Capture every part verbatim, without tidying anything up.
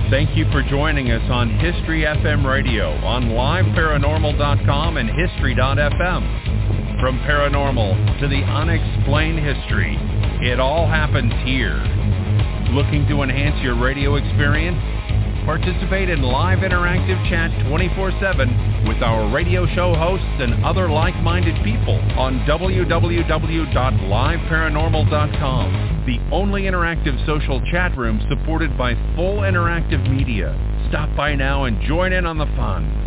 Thank you for joining us on History F M Radio on live paranormal dot com and history dot f m. From paranormal to the unexplained history, it all happens here. Looking to enhance your radio experience? Participate in live interactive chat twenty-four seven with our radio show hosts and other like-minded people on w w w dot live paranormal dot com, the only interactive social chat room supported by full interactive media. Stop by now and join in on the fun.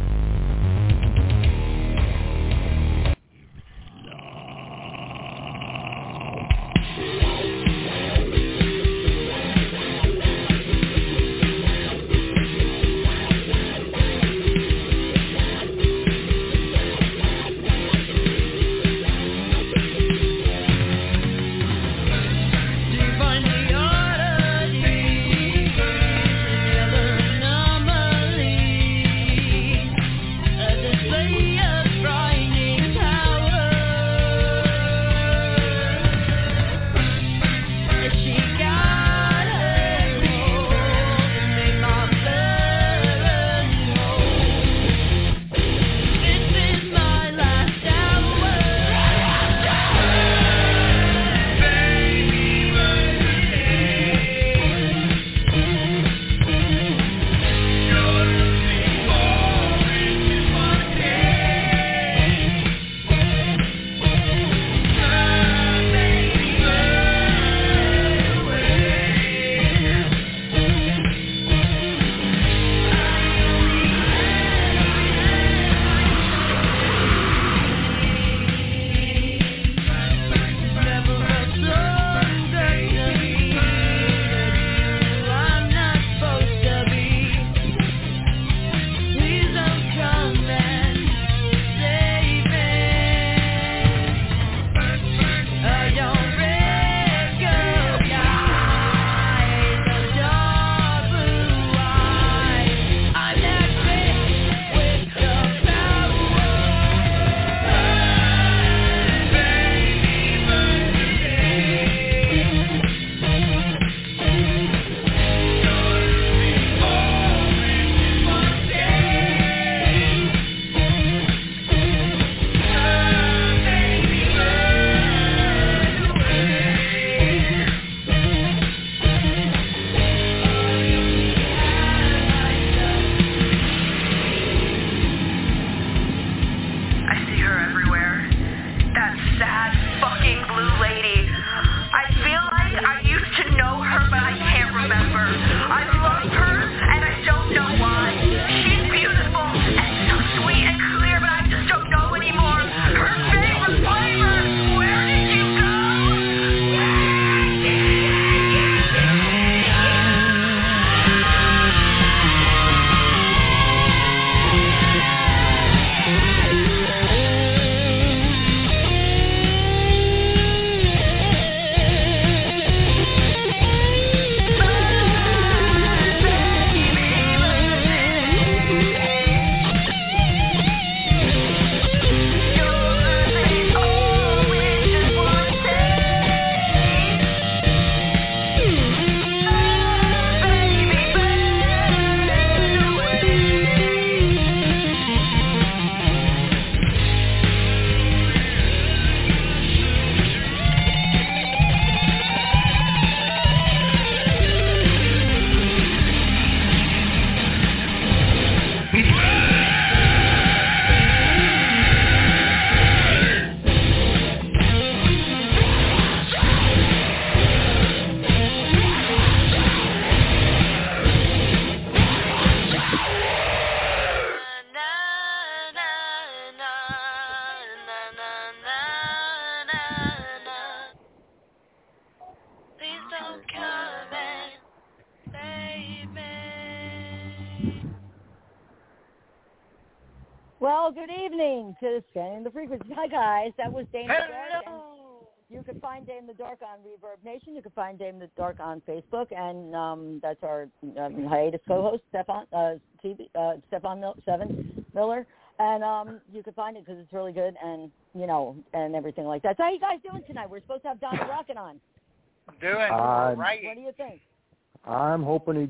Well, good evening to Scanning the Frequency. Hi, guys. That was Dame the Dark. And you can find Dame the Dark on Reverb Nation. You can find Dame the Dark on Facebook. And um, that's our um, hiatus co-host, Stefan, uh, T V, uh, Stefan Mil- Seven Miller. And um, you can find it because it's really good and, you know, and everything like that. So how you guys doing tonight? We're supposed to have Donnie Rocket on. Doing uh, right. What do you think? I'm hoping he gets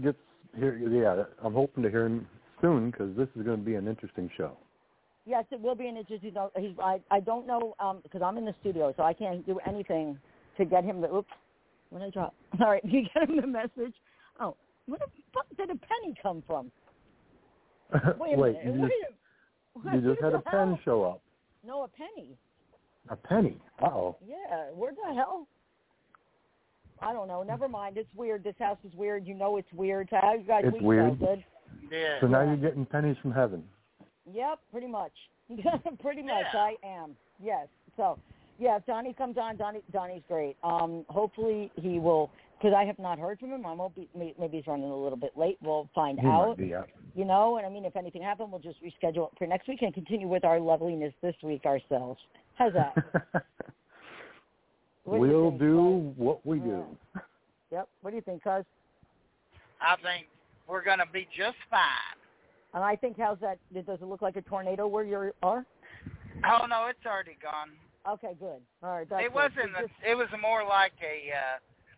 Here, yeah, I'm hoping to hear him soon because this is going to be an interesting show. Yes, it will be an interesting. He's, I, I don't know because um, I'm in the studio, so I can't do anything to get him the. Oops, what did I drop? All right, you get him the message. Oh, where the fuck did a penny come from? Wait a Wait, minute. you Wait just, a, you just had a pen hell? show up. No, a penny. A penny? Uh-oh. Yeah, where the hell? I don't know. Never mind. It's weird. This house is weird. You know it's weird. So how you guys It's week weird. go? Good? Yeah. So now Yeah. you're getting pennies from heaven. Yep, pretty much. pretty much, Yeah. I am. Yes. So, yeah, if Donnie comes on, Donnie, Donnie's great. Um, hopefully he will, because I have not heard from him. I won't be, maybe he's running a little bit late. We'll find He out. might be, yeah. You know, and I mean, if anything happened, we'll just reschedule it for next week and continue with our loveliness this week ourselves. How's that? What do you We'll think, do Cuz? what we do. Yep. What do you think, Cuz? I think we're going to be just fine. And I think, how's that? Does it look like a tornado where you are? Oh, no, it's already gone. Okay, good. All right. That's It good. wasn't. So A, just, it was more like a, uh,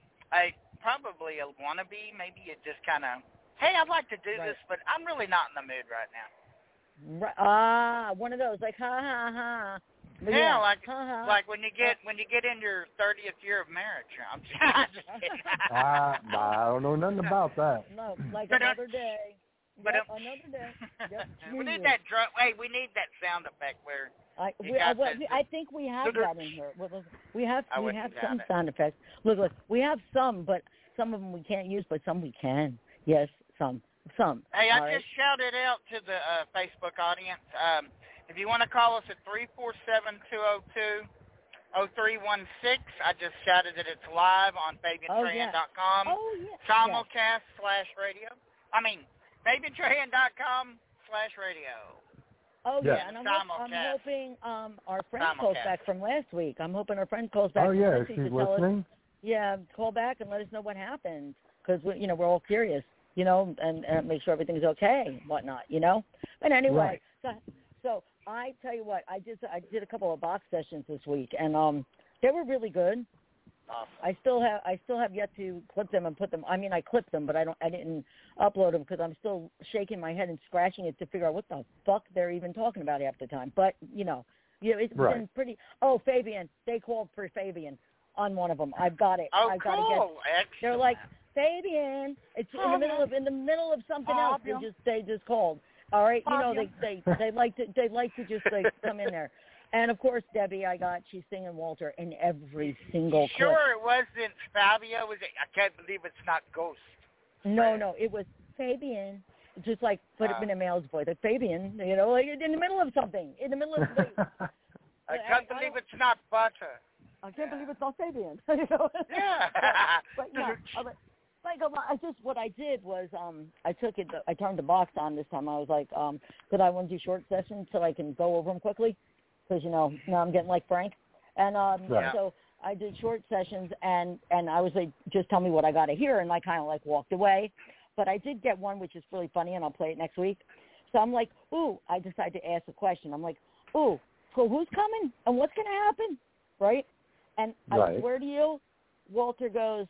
a probably a wannabe. Maybe it just kind of, hey, I'd like to do Right. this, but I'm really not in the mood right now. right, ah, one of those, like, ha, ha, ha. But Yeah, yeah, like ha, ha. like when you get when you get in your thirtieth year of marriage. I'm just kidding. Ah, I don't know nothing about that. No, like But, uh, another day. but, Yep, uh, another day. Yep. we need Jesus. that drum. Hey, we need that sound effect where I, you we, I, got well, the- I think we have that in here. Well, look, We have I we wouldn't have doubt some it. sound effects. Look, look, we have some, but some of them we can't use, but some we can. Yes, some, some. Hey, I All right? just shouted out to the uh, Facebook audience. Um, if you want to call us at three four seven, two oh two, oh three one six, I just shouted that it's live on Fabian Trahan dot com. Oh, yeah. Simulcast slash radio. I mean, Fabian Trahan dot com slash radio. Oh, Yeah. yeah, and I'm, hope, I'm Simulcast. hoping um, our friend Simulcast. calls back from last week. I'm hoping our friend calls back Oh, from yeah, last is week she to tell us. listening? Yeah, call back and let us know what happened because, you know, we're all curious, you know, and, and make sure everything's okay and whatnot, you know. But anyway, Right. so, so I tell you what, I just I did a couple of box sessions this week, and um, they were really good. Awesome. I still have I still have yet to clip them and put them. I mean, I clipped them, but I don't. I didn't upload them because I'm still shaking my head and scratching it to figure out what the fuck they're even talking about half the time. But you know, you know, it's Right. been pretty. Oh, Fabian, they called for Fabian on one of them. I've got it. Oh, I've cool. got to get. Excellent. They're like Fabian. It's in the middle of in the middle of something Oh, else. They yeah. just they just called. All right, you Oh, know yeah. they they they like to they like to just like come in there. And, of course, Debbie, I got, she's singing Walter in every single clip. Sure, it wasn't Fabio. Was it? I can't believe it's not Ghost. No, no, it was Fabian. Just like put it Uh. in a male's voice, like Fabian, you know, like in the middle of something, in the middle of. Like, I I- can't I believe don't- it's not butter. I can't believe it's not Fabian. You know? Yeah. but, but yeah, I was- like a lot- I just what I did was um I took it, I turned the box on this time. I was like, um, could I want to do short sessions so I can go over them quickly? Because, you know, now I'm getting like Frank. And um, Right. so I did short sessions, and, and I was like, just tell me what I got to hear, and I kind of like walked away. But I did get one which is really funny, and I'll play it next week. So I'm like, ooh, I decided to ask a question. I'm like, ooh, so who's coming, and what's going to happen, right? And Right. I swear to you, Walter goes,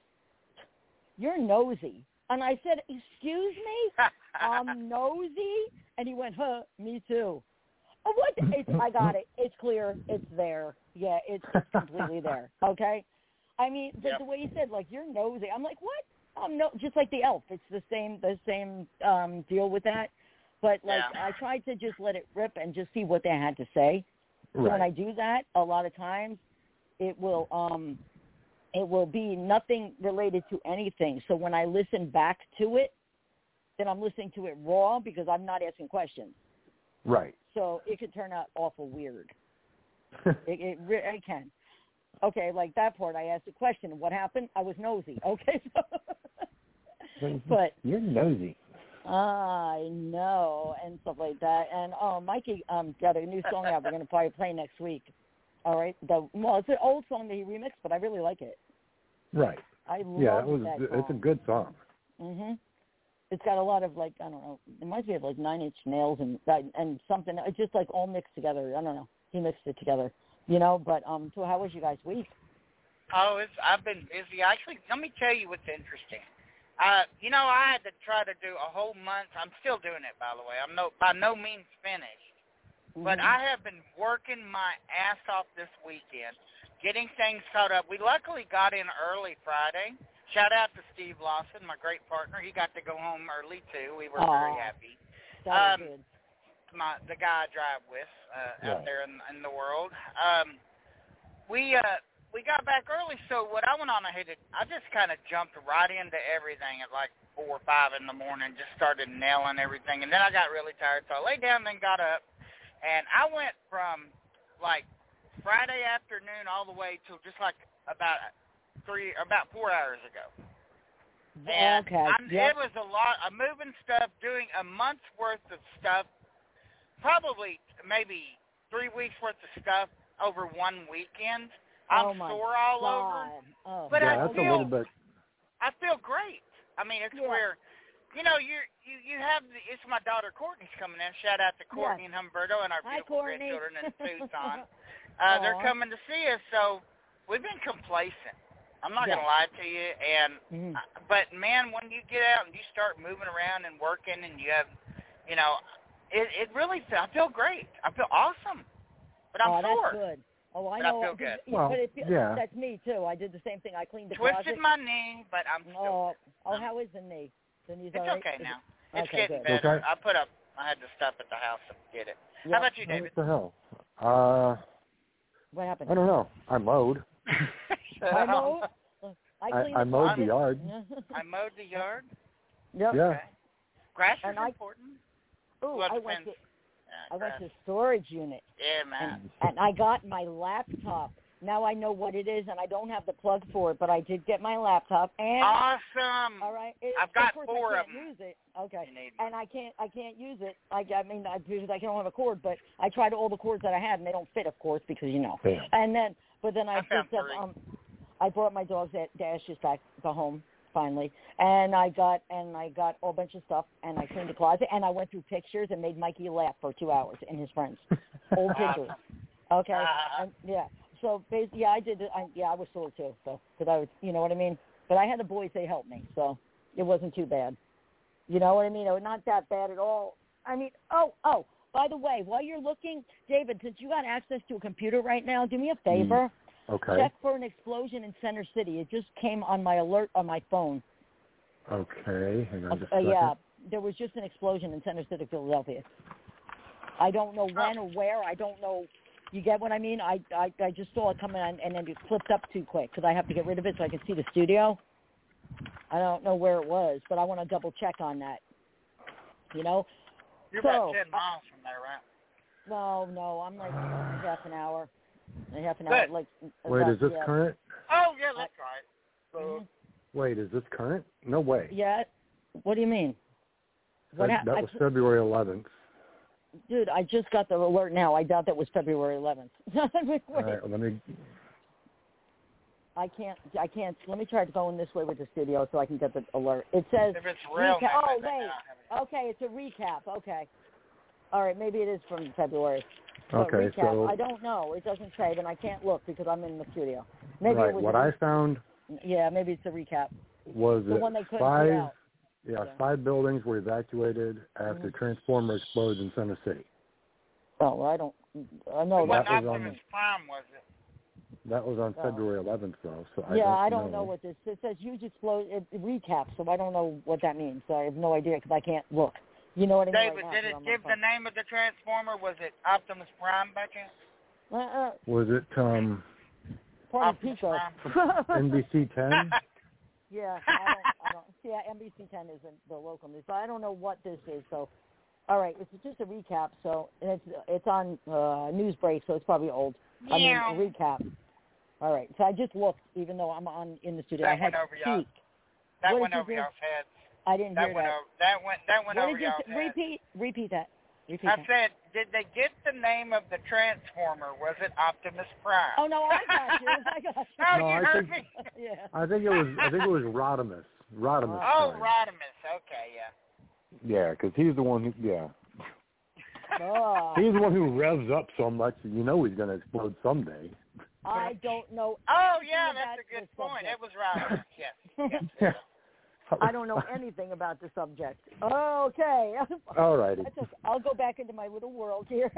you're nosy. And I said, excuse me? I'm nosy? And he went, huh, me too. Oh, what? It's, I got it. It's clear. It's there. Yeah, it's, it's completely there. Okay? I mean, the, Yep. the way he said, like, you're nosy. I'm like, what? Um, no, just like the elf. It's the same, the same um, deal with that. But, like, Yeah. I tried to just let it rip and just see what they had to say. So when I Right. do that, a lot of times it will um, it will be nothing related to anything. So when I listen back to it, then I'm listening to it raw because I'm not asking questions. Right. So it could turn out awful weird. It, it, re- it can. Okay, like that part, I asked a question. What happened? I was nosy. Okay, so, but You're nosy. I know, and stuff like that. And oh, Mikey um, got a new song out. We're going to probably play next week. All right. The, well, it's an old song that he remixed, but I really like it. Right. I love Yeah, it was. that It's a song. good song. Mhm. It's got a lot of like I don't know. It reminds me of like Nine Inch Nails and and something. It's just like all mixed together. I don't know. He mixed it together, you know. But um, so how was you guys' week? Oh, it's, I've been busy. Actually, let me tell you what's interesting. Uh, you know, I had to try to do a whole month. I'm still doing it, by the way. I'm no by no means finished. Mm-hmm. But I have been working my ass off this weekend, getting things caught up. We luckily got in early Friday. Shout out to Steve Lawson, my great partner. He got to go home early, too. We were Aww. very happy. That was um, good. My, the guy I drive with uh, yeah. out there in, in the world. Um, we... Uh, We got back early, so what I went on ahead, I just kind of jumped right into everything at like four or five in the morning, just started nailing everything, and then I got really tired, so I laid down and then got up, and I went from like Friday afternoon all the way till just like about three, about four hours ago. And okay. I'm, yep. It was a lot. I'm moving stuff, doing a month's worth of stuff, probably maybe three weeks worth of stuff over one weekend. I'm oh my sore all God. over, oh, but yeah, I that's feel a little bit. I feel great. I mean, it's yeah. where, you know, you you you have the, it's my daughter Courtney's coming in. Shout out to Courtney yes. and Humberto and our Hi, beautiful Courtney. grandchildren in Tucson. uh, they're coming to see us, so we've been complacent. I'm not yes. gonna lie to you, and mm-hmm. uh, but man, when you get out and you start moving around and working, and you have, you know, it it really I feel great. I feel awesome, but I'm oh, sore. That's good. Oh, I but know. I feel good. Well, but it, yeah. That's me, too. I did the same thing. I cleaned the Twisted closet. my knee, but I'm still... Oh, oh um, how is the knee? The knee's it's all right? okay is now. It? It's okay, getting good. better. Okay. I put up... I had to stop at the house to get it. Yep. How about you, David? What the hell? Uh, What happened? I don't know. I mowed. I mowed? I, I, I mowed the yard. I mowed the yard? Yep. Yeah. Okay. Grass is and I, important. Ooh, well, I went to... Yeah, I went to storage unit. Yeah, man. And, and I got my laptop. Now I know what it is, and I don't have the plug for it, but I did get my laptop. And awesome. All right. It, I've got of course four I of can't them. Use it. Okay. You need and I can't. I can't use it. I, I mean, I, because I don't have a cord. But I tried all the cords that I had, and they don't fit, of course, because you know. Yeah. And then, but then I, I picked up. Um, I brought my dog's dashes back to home finally, and I got and I got a bunch of stuff, and I cleaned the closet, and I went through pictures and made Mikey laugh for two hours and his friends, old pictures. Okay, uh, and, yeah. So basically, yeah, I did. I, yeah, I was sore too. So because I was, you know what I mean. But I had the boys; they helped me, so it wasn't too bad. You know what I mean? It was not that bad at all. I mean, oh, oh. By the way, while you're looking, David, since you got access to a computer right now, do me a favor. Mm. Okay. Check for an explosion in Center City. It just came on my alert on my phone. Okay. Hang on just a uh, second. yeah, there was just an explosion in Center City, Philadelphia. I don't know when or where. I don't know. You get what I mean? I I, I just saw it coming on, and then it flipped up too quick because I have to get rid of it so I can see the studio. I don't know where it was, but I want to double check on that. You know? You're so, about ten miles from there, right? No, no, I'm like uh, half an hour. Half an Good. hour. Like, Wait, about, is this yeah. current? Oh, yeah, that's right. So, mm-hmm. Wait, is this current? No way. Yeah. What do you mean? What that ha- that I, was February eleventh. Dude, I just got the alert now. I doubt that was February eleventh. All right, well, let me... I can't, I can't, let me try to go in this way with the studio so I can get the alert. It says, if it's real, recap. Oh, maybe wait, not. okay, it's a recap, okay. All right, maybe it is from February. But Okay, recap, so... I don't know. It doesn't say, and I can't look because I'm in the studio. Maybe right, it was what re- I found... Yeah, maybe it's a recap. Was the it one they couldn't five... put out. Yeah, Yeah. five buildings were evacuated after Mhm. transformer explodes in Center City. Oh, well, I don't, I know. It wasn't that was on Optimus Prime, was it? That was on Oh. February eleventh, though, so I yeah, don't I don't know. know what this, it says huge explode, it, it recap, so I don't know what that means. So I have no idea because I can't look. You know what I mean? David, right did now, it on my give the phone. name of the Transformer? Was it Optimus Prime by chance? Uh-uh. Was it um, Pardon Optimus Pico. Prime. N B C ten? Yeah, I don't, I don't, yeah, N B C ten isn't the local news, so I don't know what this is. So, all right, it's just a recap. So it's it's on uh, Newsbreak, so it's probably old. I mean, Yeah. a recap. All right, so I just looked, even though I'm on in the studio. That I had went over y'all. peeked. That What went did you over do? y'all's heads. I didn't That hear went that. over. That went. That went What over did you y'all's say? heads. Repeat? Repeat that. Repeat I that. said, did they get the name of the Transformer? Was it Optimus Prime? Oh no, I got you. I got you. Oh, No, you I heard think- me. Yeah. I think it was. I think it was Rodimus. Rodimus. Oh, Prime. Rodimus. Okay, yeah. Yeah, because he's the one who. Yeah, Oh, he's the one who revs up so much that you know he's going to explode someday. I don't know. Oh, anything yeah, about that's a good this point. subject. It was Rodimus. Yes. yes. Yeah. I don't know anything about the subject. Okay. All righty. That's okay. I'll go back into my little world here.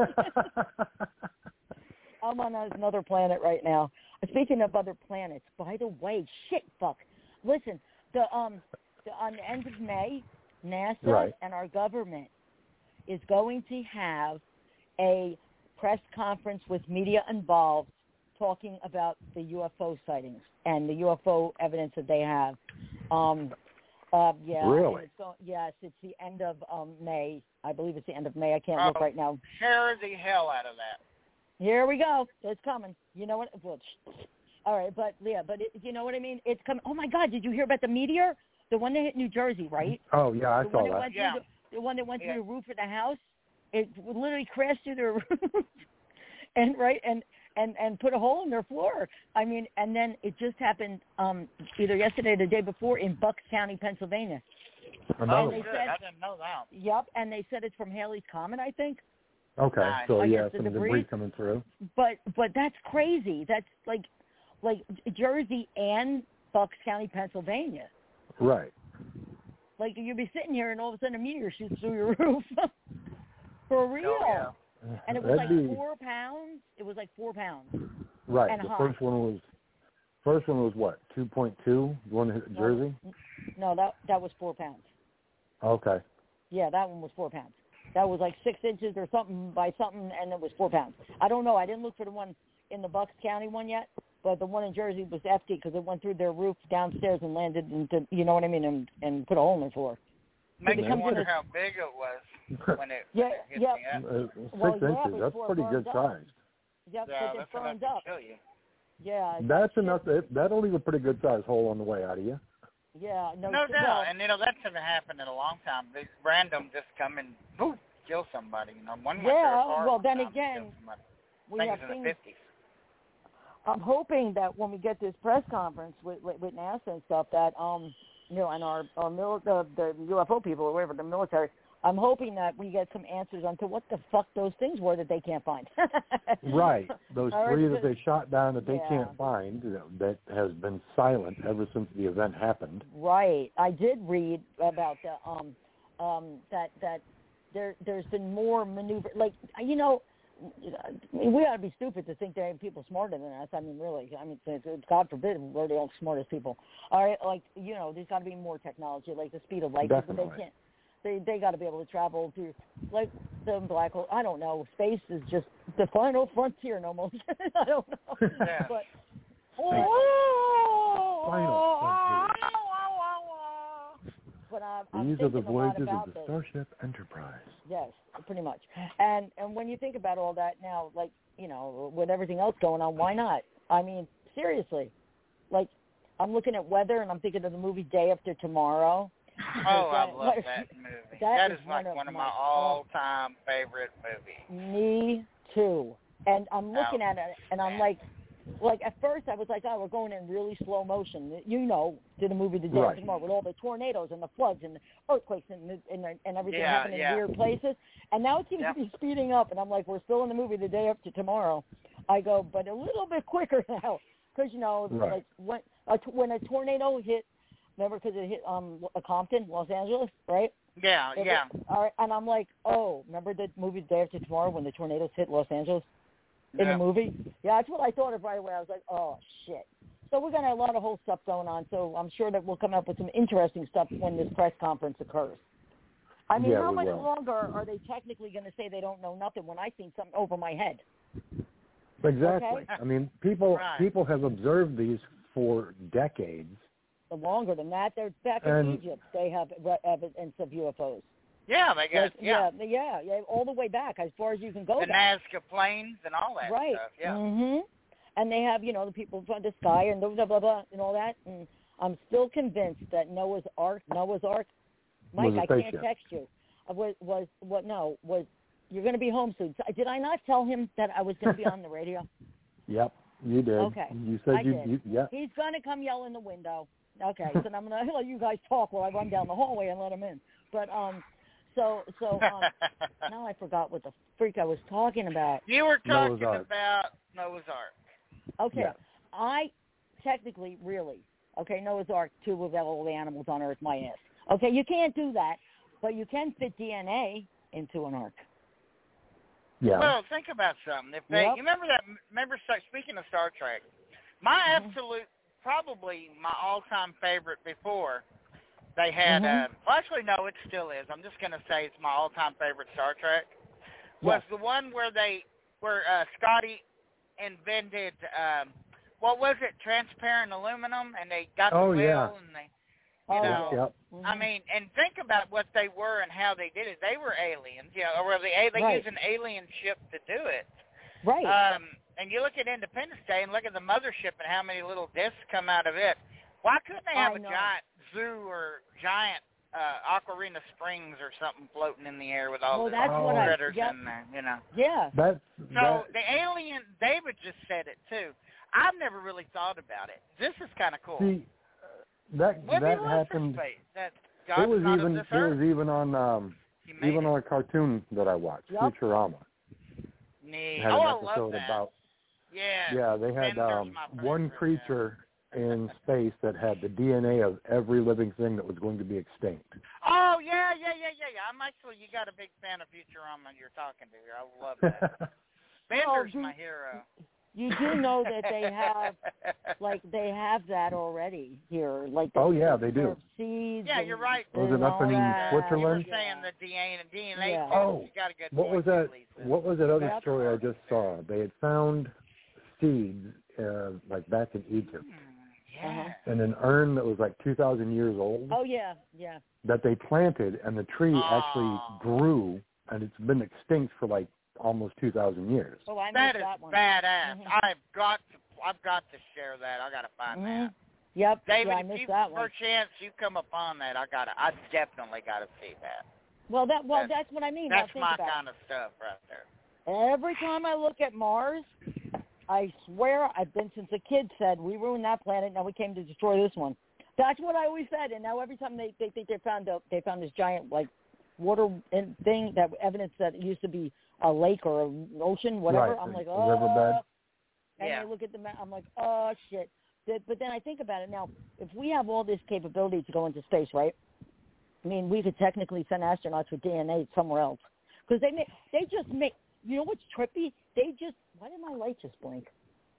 I'm on another planet right now. Speaking of other planets, by the way, shit, fuck. Listen, the um, the, on the end of May, NASA right. and our government is going to have a press conference with media involved talking about the U F O sightings and the U F O evidence that they have. Um, uh, yeah, really? It's going, yes, it's the end of um, May. I believe it's the end of May. I can't oh, look right now. Scare the hell out of that. Here we go. It's coming. You know what? Well, all right, but yeah, but it, you know what I mean? It's coming. Oh my God! Did you hear about the meteor? The one that hit New Jersey, right? Oh yeah, I the saw one that. that. Went yeah. through the, the one that went yeah. through the roof of the house. It literally crashed through their roof, and right and and and put a hole in their floor. I mean, and then it just happened um, either yesterday or the day before in Bucks County, Pennsylvania. Oh, they good. said, I didn't know that. Yep, and they said it's from Halley's Comet, I think. Okay, Nice. so I yeah, guess the some debris. debris coming through. But but that's crazy. That's like like Jersey and Bucks County, Pennsylvania. Right. Like you'd be sitting here and all of a sudden a meteor shoots through your roof. For real. Oh, yeah. And it was That'd like be, four pounds. It was like four pounds. right. And the hot. first one was first one was what, two point two? The one that hit Jersey? No, that that was four pounds. Okay. Yeah, that one was four pounds. That was like six inches or something by something, and it was four pounds. I don't know. I didn't look for the one in the Bucks County one yet, but the one in Jersey was hefty because it went through their roof downstairs and landed into, you know what I mean, and, and put a hole in the floor. Makes it me wonder this, how big it was when it, yeah, when it hit yeah. me up. Uh, six Well, yeah, inches. That's before it pretty burned good up. size. Yep, Yeah, it that's burned enough up. to kill you. Yeah. That's shit. enough. It, that'll leave a pretty good size hole on the way out of you. Yeah, no, No shit, doubt. well, And, you know, that hasn't happened in a long time. These random just come and poof, kill somebody. You know, one went Yeah, through a car well, one then time again, and killed somebody. we I think have it was in things. the fifties. I'm hoping that when we get this press conference with, with, with NASA and stuff, that um, you know, and our our mil- the, the U F O people or whatever, the military, I'm hoping that we get some answers onto what the fuck those things were that they can't find. Right. Those All right, three that because- they shot down that they Yeah. can't find, you know, that has been silent ever since the event happened. Right. I did read about the um um that that there there's been more maneuver, like, you know, we ought to be stupid to think there are people smarter than us. I mean, really. I mean, it's, it's, God forbid we're the only smartest people. All right, like, you know, there's got to be more technology, like the speed of light. Definitely. They can't. They they got to be able to travel through, like the black hole. I don't know. Space is just the final frontier, almost. I don't know. Yeah. But Final frontier. But I'm, I'm These are the thinking a lot voyages about of the this. Starship Enterprise. Yes, pretty much. And and when you think about all that now, like, you know, with everything else going on, why not? I mean, seriously. Like, I'm looking at weather and I'm thinking of the movie Day After Tomorrow. Oh, I That- love that movie. that that is is like one of one of my- my all-time favorite movies. Me too. And I'm looking Oh, at it and I'm man. like, like at first I was like, oh, we're going in really slow motion. You know, to the movie The Day Right. After Tomorrow with all the tornadoes and the floods and the earthquakes and the, and, the, and everything Yeah, happening yeah. in weird places. And now it seems Yep. to be speeding up. And I'm like, we're still in the movie The Day After Tomorrow. I go, but a little bit quicker now. Because, you know, Right. like when a, when a tornado hit, remember, because it hit um Compton, Los Angeles, right? Yeah, It yeah. hit- all right, and I'm like, oh, remember the movie The Day After Tomorrow when the tornadoes hit Los Angeles? In yeah. the movie? Yeah, that's what I thought of right away. I was like, oh, shit. So we're going to have a lot of whole stuff going on, so I'm sure that we'll come up with some interesting stuff when this press conference occurs. I mean, Yeah, how we much will. longer are they technically going to say they don't know nothing when I seen something over my head? Exactly. Okay. I mean, people Right. people have observed these for decades. The longer than that, they're back in And- Egypt. They have re- evidence of U F Os. Yeah, they got, Like, yeah. yeah, yeah, yeah, all the way back, as far as you can go The back. Nazca planes and all that Right. stuff, yeah. Mhm. And they have, you know, the people from the sky and blah, blah, blah, blah, and all that. And I'm still convinced that Noah's Ark, Noah's Ark, Mike, Was a I can't spaceship. text you. Uh, Was, was, what, no, was, you're going to be home soon. So, did I not tell him that I was going to be on the radio? Yep, you did. Okay, You said I you, did. you yeah. He's going to come yell in the window. Okay, so I'm going to let you guys talk while I run down the hallway and let him in. But, um, so, so, um, now I forgot what the freak I was talking about. You were Noah's talking Ark. about Noah's Ark. Okay, Yes. I technically, really, Okay, Noah's Ark, two of all the animals on Earth, my ass. Okay, you can't do that, but you can fit D N A into an ark. Yeah. Well, think about something. If they, Yep. you remember that? Remember, speaking of Star Trek, my Mm-hmm. absolute, probably my all-time favorite before they had. Mm-hmm. Uh, well, actually, no, it still is. I'm just gonna say it's my all-time favorite Star Trek. Was Yes. the one where they, where uh, Scotty invented, um, what was it? Transparent aluminum, and they got Oh, the yeah. whale, and they, you Oh, know. Yep. Mm-hmm. I mean, and think about what they were and how they did it. They were aliens, you know, or they they Right. used an alien ship to do it. Right. Um, and you look at Independence Day and look at the mothership and how many little discs come out of it. Why couldn't they have I a know. giant zoo or giant uh, Ocarina Springs or something floating in the air with all Well, the that's what I- critters yep. in there, you know? Yeah. That's So that, the alien, David just said it too. I've never really thought about it. This is kind of cool. see, that What that if he happened. space? That It God's was not even of this it earth. was even on um He made even it. on a cartoon that I watched, Yep. Futurama. Neat. Had Oh, an I love episode that. about Yeah. yeah, they had Bender's um my favorite, one yeah. creature in space that had the D N A of every living thing that was going to be extinct. Oh, yeah, yeah, yeah, yeah, yeah. I'm actually, you got a big fan of Futurama you're talking to here. I love that. Bender's do- my hero. You do know that they have, like, they have that already here. Like, Oh, yeah, they they do. serve Seeds. Yeah, and- you're right. Was it and up all in that. Switzerland? You were saying the D N A, D N A Yeah. test. Oh, You got a good What point was there, that? Lisa. What was that other Yep. story I just saw? They had found seeds, uh, like back in Egypt, Hmm, yeah. in an urn that was like two thousand years old. Oh, yeah, yeah. That they planted, and the tree Oh. actually grew, and it's been extinct for like almost two thousand years. Oh, I That missed is that one. badass. Mhm. I've got to, I've got to share that. I got to find Mhm. that. Yep. David, yeah, I if missed you, that for one. a chance you come upon that, I got to, I definitely got to see that. Well, that well, That's- that's, what I mean. That's now, think my about kind of stuff right there. it. Every time I look at Mars, I swear I've been since a kid said we ruined that planet. Now we came to destroy this one. That's what I always said. And now every time they they think they found a, they found this giant like water in- thing that evidence that it used to be a lake or an ocean, whatever. Right, I'm like, a oh. riverbed. And Yeah. I look at the map. I'm like, oh shit. But but then I think about it now. If we have all this capability to go into space, right? I mean, we could technically send astronauts with D N A somewhere else because they make they just make. You know what's trippy? They just. Why did my light just blink?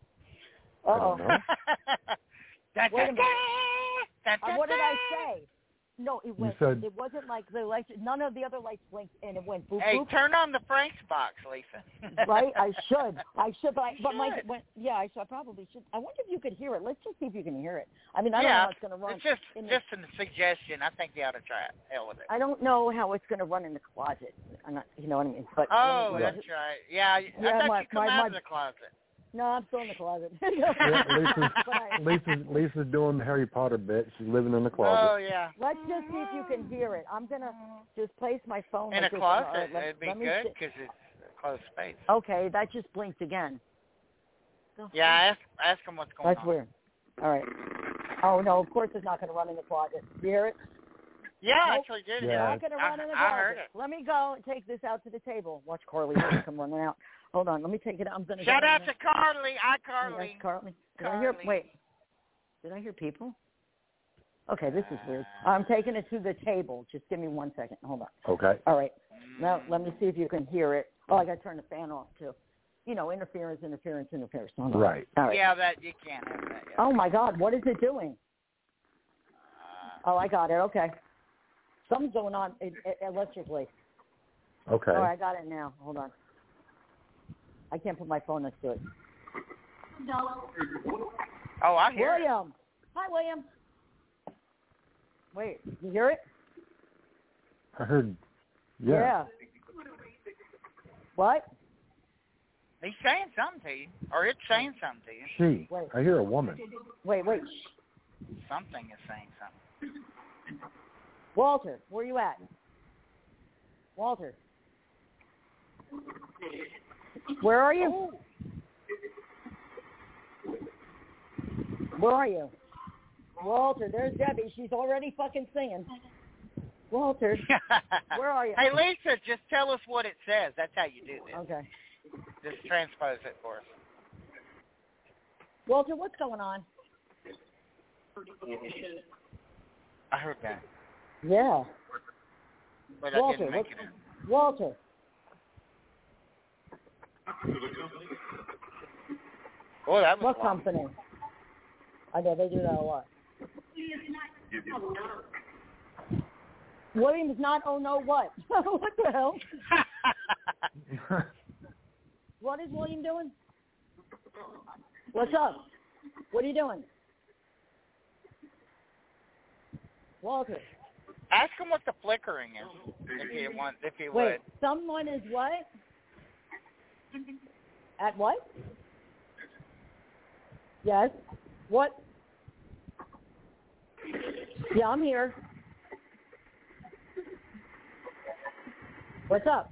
I Uh-oh. don't know. Da, Wait a da, minute. da, da, Uh, what did I da. say? No, it You went. said- It wasn't like the lights. None of the other lights blinked, and it went boop Hey, boop. turn on the Frank's box, Lisa. Right? I should. I should, but I, You but my should. went. Yeah, I, should, I probably should. I wonder if you could hear it. Let's just see if you can hear it. I mean, I don't know yeah, how it's going to run. it's just in the- just a suggestion. I think you ought to try it. Hell with it. I don't know how it's going to run in the closet. I'm not, you know what I mean? But Oh, let me- that's right. Yeah, I Yeah, thought my- you come my- out my- of the closet. no, I'm still in the closet. Yeah, Lisa's, But I- Lisa's, Lisa's doing the Harry Potter bit. She's living in the Oh, closet. yeah. Let's just see if you can hear it. I'm gonna just place my phone In like a this. closet, All right, let- it'd be let me good see- because it's a closed space. Okay, that just blinked again. Yeah, ask ask them what's going That's on. weird. All right. Oh no, of course it's not going to run in the closet. You hear it? Yeah, I Nope. actually did Yeah. hear Not it. going to I, run in the I closet. heard it. Let me go and take this out to the table. Watch Carly come running out. Hold on, let me take it out. I'm going to Shout out to Carly. Hi, Carly. Yes, Carly. Did I hear? Carly. Wait. Did I hear people? Okay, this is weird. I'm taking it to the table. Just give me one second. Hold on. Okay. All right. Now let me see if you can hear it. Oh, I got to turn the fan off too. You know, interference, interference, interference. Hold on. Right. All right. Yeah, that you can't have that yet. Oh my God, what is it doing? Uh, Oh, I got it. Okay. Something's going on e- e- electrically. Okay. All right, I got it now. Hold on. I can't put my phone next to it. oh, I hear it. William. Hi, William. Wait, you hear it? I heard. Yeah. What? He's saying something to you, or it's saying something to you. She. Wait. I hear a woman. Wait, wait. Something is saying something. Walter, where you at? Walter. Where are you? Where are you? Walter, there's Debbie. She's already fucking singing. Walter, where are you? Hey, Lisa, just tell us what it says. That's how you do this. Okay. Just transpose it for us. Walter, what's going on? I heard that. Yeah. But Walter, I didn't make what's, it. Walter. Oh, that was What long. company? I know they do that a lot. William is not. Oh no, what? What the hell? What is William doing? What's up? What are you doing, Walter? Ask him what the flickering is, if you want, if you Wait, would. someone is what? At what? Yes. What? Yeah, I'm here. What's up?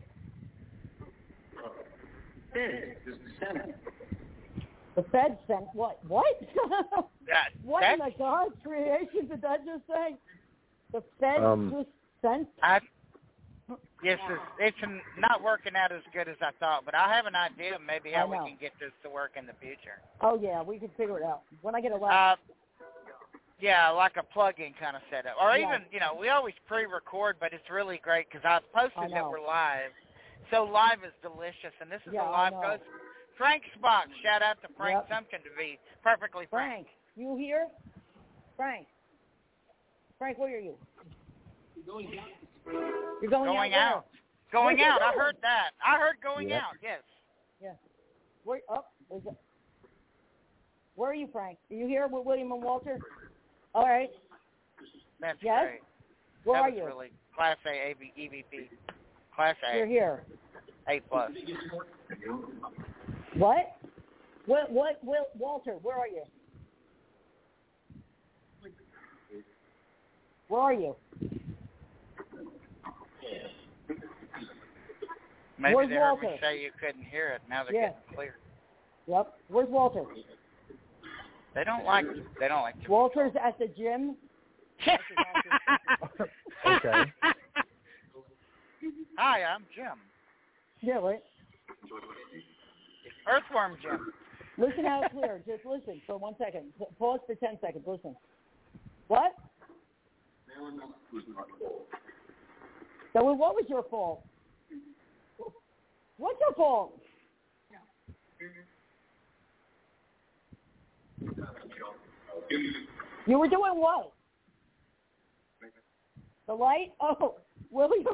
The Fed sent what? What? That, What in the God's creation did that just say? The Fed Um, just sent? I, yes, it's, it's not working out as good as I thought, but I have an idea of maybe how I know. we can get this to work in the future. Oh, yeah, we can figure it out. When I get a Uh, laptop. yeah, like a plug-in kind of setup. Or Yeah. even, you know, we always pre-record, but it's really great because I've posted I that know. we're live. So live is delicious, and this is Yeah, a I live know. ghost. Frank Spock, shout out to Frank Yep. Sumpkin to be perfectly frank. Frank, you here? Frank. Frank, where are you? You're going, Going out. out. Going Where you out. I going? heard that. I heard going Yep. out, yes. Yeah. Where? Oh, is it? Where are you, Frank? Are you here with William and Walter? All right. That's Yes? great. Where that are was you? really Class A, A B, E V P. Class A. You're here. A plus. What? What? What? Will Walter? Where are you? Where are you? Maybe Where's they heard me Walter? say you couldn't hear it. Now they're Yeah. getting clear. Yep. Where's Walter? They don't like. They don't like. To Walter's at the gym. Okay. Hi, I'm Jim. Yeah, right. Earthworm Jim. Listen out clear. Just listen for one second. Pause for ten seconds. Listen. What? So what was your fault? What's your fault? You were doing what? The light? Oh, William.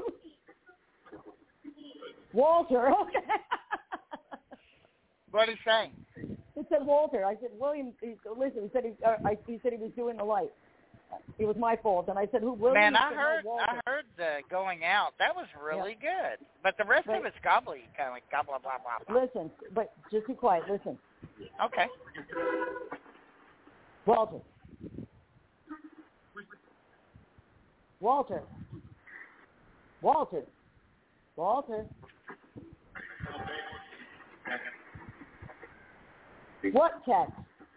Walter. Okay. What did he say? He said Walter. I said William. He, listen, he said he. Uh, I, he said he was doing the light. It was my fault, and I said who? William? Man, He I said, heard. no, Walter. I heard the going out. That was really good. But the rest Right. of it's gobbly, kind of like gobble blah blah blah. Listen, but just be quiet. Listen, Okay. Walter. Walter. Walter. Walter. What text?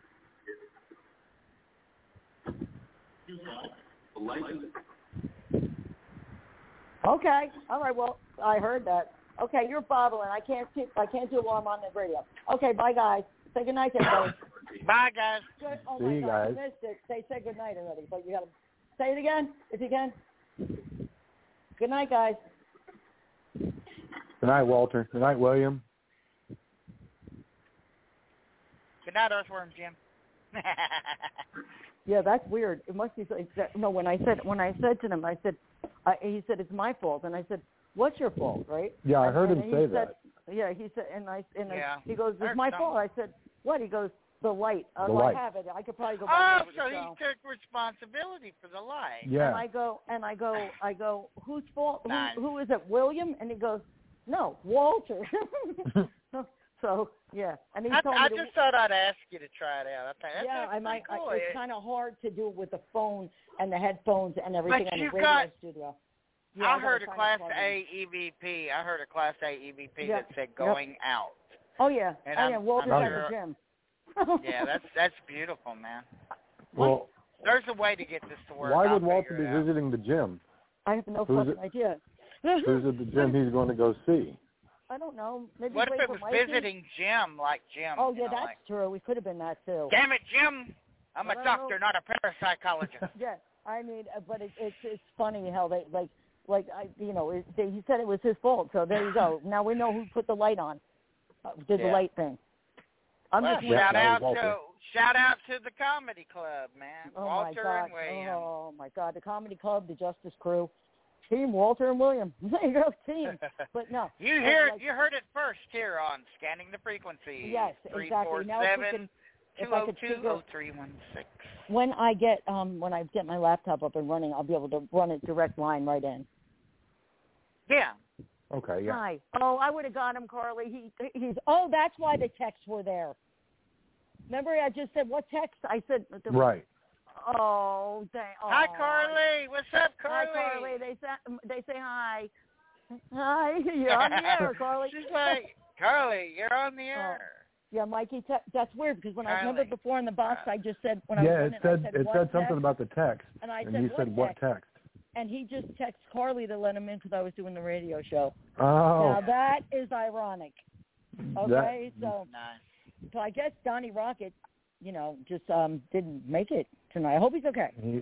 Okay. All right. Well, I heard that. Okay, you're bobbling. I can't. See, I can't do it while I'm on the radio. Okay. Bye, guys. Say good night, everybody. Bye, guys. Good. Oh See my you God, guys. I missed it. They said good night already, but you got to say it again if you can. Good night, guys. Good night, Walter. Good night, William. Good night, Earthworm Jim. Yeah, that's weird. It must be like that. No, when I said when I said to him, I said, I, he said it's my fault, and I said, what's your fault, right? Yeah, I and, heard and him he say said, that. Yeah, he said, and I and Yeah. I, he goes, I it's heard my something. fault. I said, what? He goes, the light. Uh, The well, light. I have it. I could probably go Oh, back over so the he show. took responsibility for the lie. Yeah. And I go, and I go, I go, whose fault? Who, Nice. who is it, William? And he goes, no, Walter. So, yeah. And he I, told I me to, just thought I'd ask you to try it out. I think that's, yeah, that's I might. pretty cool. I, it's It- kind of hard to do it with the phone and the headphones and everything But in you the radio got- studio. Yeah, I gotta heard a find Class plug in. A E V P. I heard a Class A E V P Yep. that said Yep. going out. Oh yeah, And oh I'm- yeah. Walter's I'm at sure- the gym. Yeah, that's that's beautiful, man. Well, There's a way to get this to work. why I'll would Walter figure be it out. visiting the gym? I have no Who's fucking it? idea. Who's at the gym he's going to go see? I don't know. Maybe What if wait it for was Mikey? visiting Jim, like Jim? Oh you yeah, know, that's like, true. We could have been that too. damn it, Jim! I'm but a doctor, not a parapsychologist. Yeah, I mean, but it, it's it's funny how they like like I you know it, they, he said it was his fault. So there you go. Now we know who put the light on, uh, did yeah. the light thing. I'm well, just shout yeah, out to shout out to the comedy club, man. oh Walter my God. and William. Oh my God, the comedy club, the Justice Crew, team Walter and William. There you go, team. But no, you hear like, you heard it first here on Scanning the Frequency. Yes, three exactly. four Now, if we seven, can, two I oh could two, figure- oh three one six. When I get um when I get my laptop up and running, I'll be able to run it direct line right in. Yeah. Okay, yeah. Hi. Oh, I would have got him, Carly. He he's. Oh, that's why the texts were there. Remember, I just said what text? I said. The, Right. Oh, dang. Oh. Hi, Carly. What's up, Carly? Hi, Carly. They say they say hi. Hi. You're on the air, Carly. She's like, Carly, you're on the air. Oh. Yeah, Mikey, te- that's weird because when I Carly. remember before in the box, I just said when I Yeah, was it running, said I said it what said text? something about the text, and I and said you what said what text? text? And he just texted Carly to let him in because I was doing the radio show. Oh, Now that is ironic. Okay, that, so Nice. so I guess Donnie Rocket, you know, just um didn't make it tonight. I hope he's okay. he,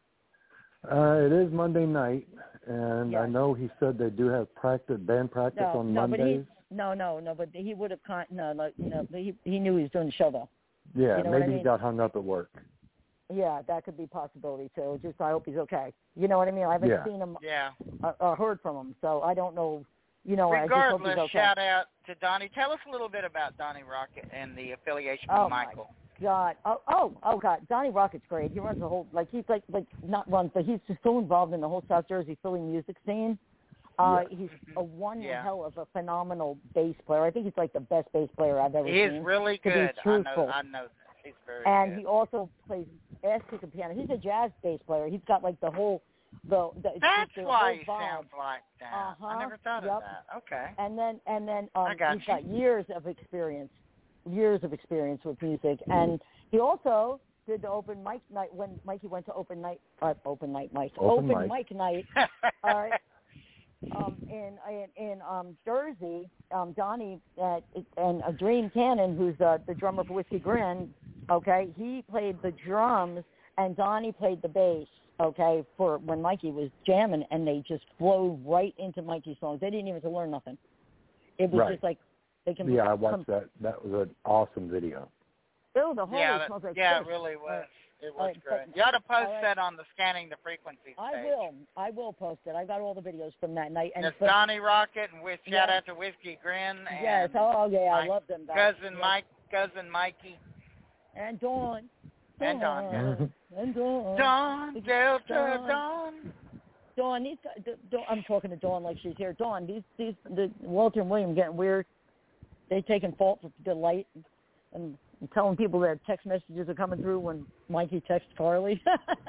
uh, it is Monday night, and I Yes. know he said they do have practice, band practice No, on no, but Mondays. he no, no, no, but he would have con- no, like, you know, he he knew he was doing the show though. Yeah, you know what maybe I mean? he got hung up at work. Yeah, that could be a possibility too. Just I hope he's okay. You know what I mean? I haven't Yeah. seen him Yeah. uh, or heard from him, so I don't know. You know, I just hope Regardless, he's okay. shout out to Donnie. Tell us a little bit about Donnie Rocket and the affiliation Oh, with my Michael. God. Oh, oh, oh, God. Donnie Rocket's great. He runs the whole, like, he's like, like not runs, but he's just so involved in the whole South Jersey Philly music scene. Uh, Yeah. He's a one Yeah. hell of a phenomenal bass player. I think he's like the best bass player I've ever He is seen. really to be good. I know. truthful. I know that. He's very And good. he also plays ass-kicking piano. He's a jazz bass player. He's got like the whole, the, the That's the why whole he vibe. sounds like that. Uh-huh. I never thought Yep. of that. Okay. And then, and then um, I got he's you. got years of experience, years of experience with music, and he also did the open mic night when Mikey went to open night, uh, open night, Mike, Open open mic. mic night, all right, um, in in, in um, Jersey. Um, Donnie uh, and uh, Dream Cannon, who's uh, the drummer for Whiskey Grin, okay, he played the drums and Donnie played the bass. Okay, for when Mikey was jamming, and they just flowed right into Mikey's songs. They didn't even have to learn nothing. It was Right. just like they can. Yeah, I come, watched that. That was an awesome video. Oh, the whole yeah, that, smells like yeah, fish. it really was. It was All right, great. but- You ought to post all right. that on the Scanning the Frequencies I page. will. I will post it. I got all the videos from that night. And It's but- Donnie Rocket and with shout Yes. out to Whiskey Grin and yes. Oh, yeah. I Mike- love them guys. cousin Yes. Mike, cousin Mikey, and Dawn. and Dawn. yeah. And Dawn. Dawn, Delta, Dawn. Dawn. Dawn, these guys, the- Dawn, I'm talking to Dawn like she's here. Dawn, these these the Walter and William getting weird. They taking fault for the light and, and telling people that text messages are coming through when Mikey texts Carly.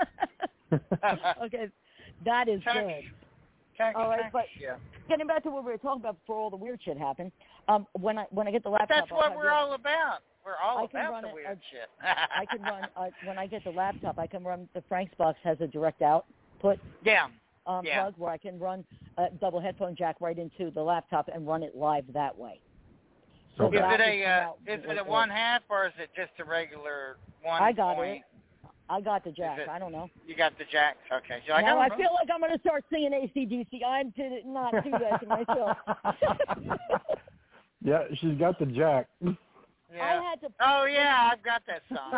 Okay, that is Text. good. Text, All right, text, but- yeah. Getting back to what we were talking about before all the weird shit happened. Um, when I when I get the But laptop, that's I'll what have we're you- all about. We're all I can about run the it- weird I- shit. I can run uh, when I get the laptop. I can run the Frank's box has a direct output Yeah. um, Yeah. plug where I can run a double headphone jack right into the laptop and run it live that way. So Okay. Is that it would a come uh, out is it like a that. one half or is it just a regular one I got point? it. I got the jack. it- I don't know. You got the jacks. Okay. So I now got I feel like I'm going to start singing A C D C. I did not do that to myself. Yeah, she's got the jack. yeah. I had to. Oh yeah, I've got that song.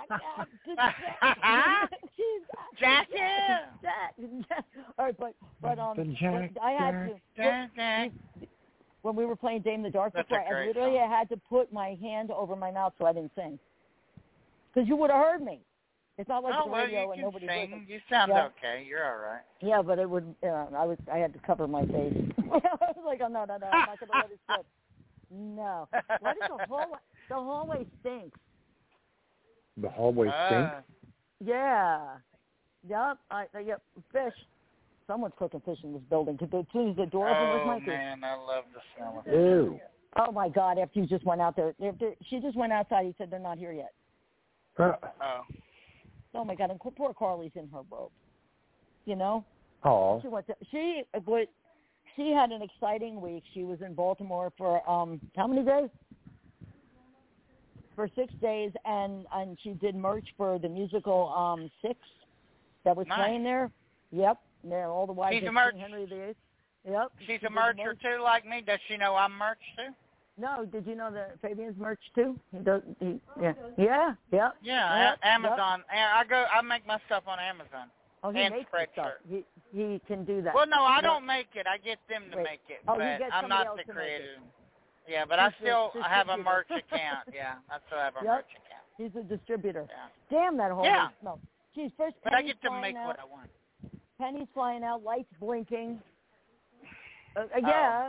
Yeah. Jack, yeah. Jack. All right, but but um, The jack, but I had to. Jack, Jack. When we were playing Dame in the Dark That's before, a I great literally song. had to put my hand over my mouth so I didn't sing. Because you would have heard me. It's not like Oh the well, radio you and can nobody sing. listens. You sound Yeah. okay. You're all right. Yeah, but it would. Uh, I was. I had to cover my face. I was like, oh no, no, no, I'm not gonna let it slip. No. What is the hallway? The hallway stinks. The hallway stinks. Uh, Yeah. Yep. I. Uh, yep. Fish. Someone's cooking fish in this building. As soon as the door opens, oh with my fish. man, I love the smell of it. Ew. Oh my God! After you just went out there, after, she just went outside. He said they're not here yet. Uh, Oh. Oh my God! And poor Carly's in her robe. You know. oh. She went to, she but she had an exciting week. She was in Baltimore for um how many days? for six days, and and she did merch for the musical um Six that was nice. playing there. Yep, there all the wives She's a of merch. King Henry the Eighth. Yep. She's she a mercher merch. too, like me. Does she know I'm merch too? No, did you know that Fabian's merch too? He does. He, yeah. Yeah. Yeah. Yeah, Yep, a- Amazon. Yep. I go. I make my stuff on Amazon. Oh, he and makes the stuff. He he can do that. Well, no, I Yep. don't make it. I get them to Wait. make it, Oh, but he gets I'm somebody not else the to make creator. it. Yeah, but He's I still the I have a distributor. merch account. Yeah, I still have a Yep. merch account. He's a distributor. Yeah. Damn that whole Yeah. smell. Geez, first But I Penny's get to flying make out. what I want. Penny's flying out, lights blinking. Uh, uh, yeah.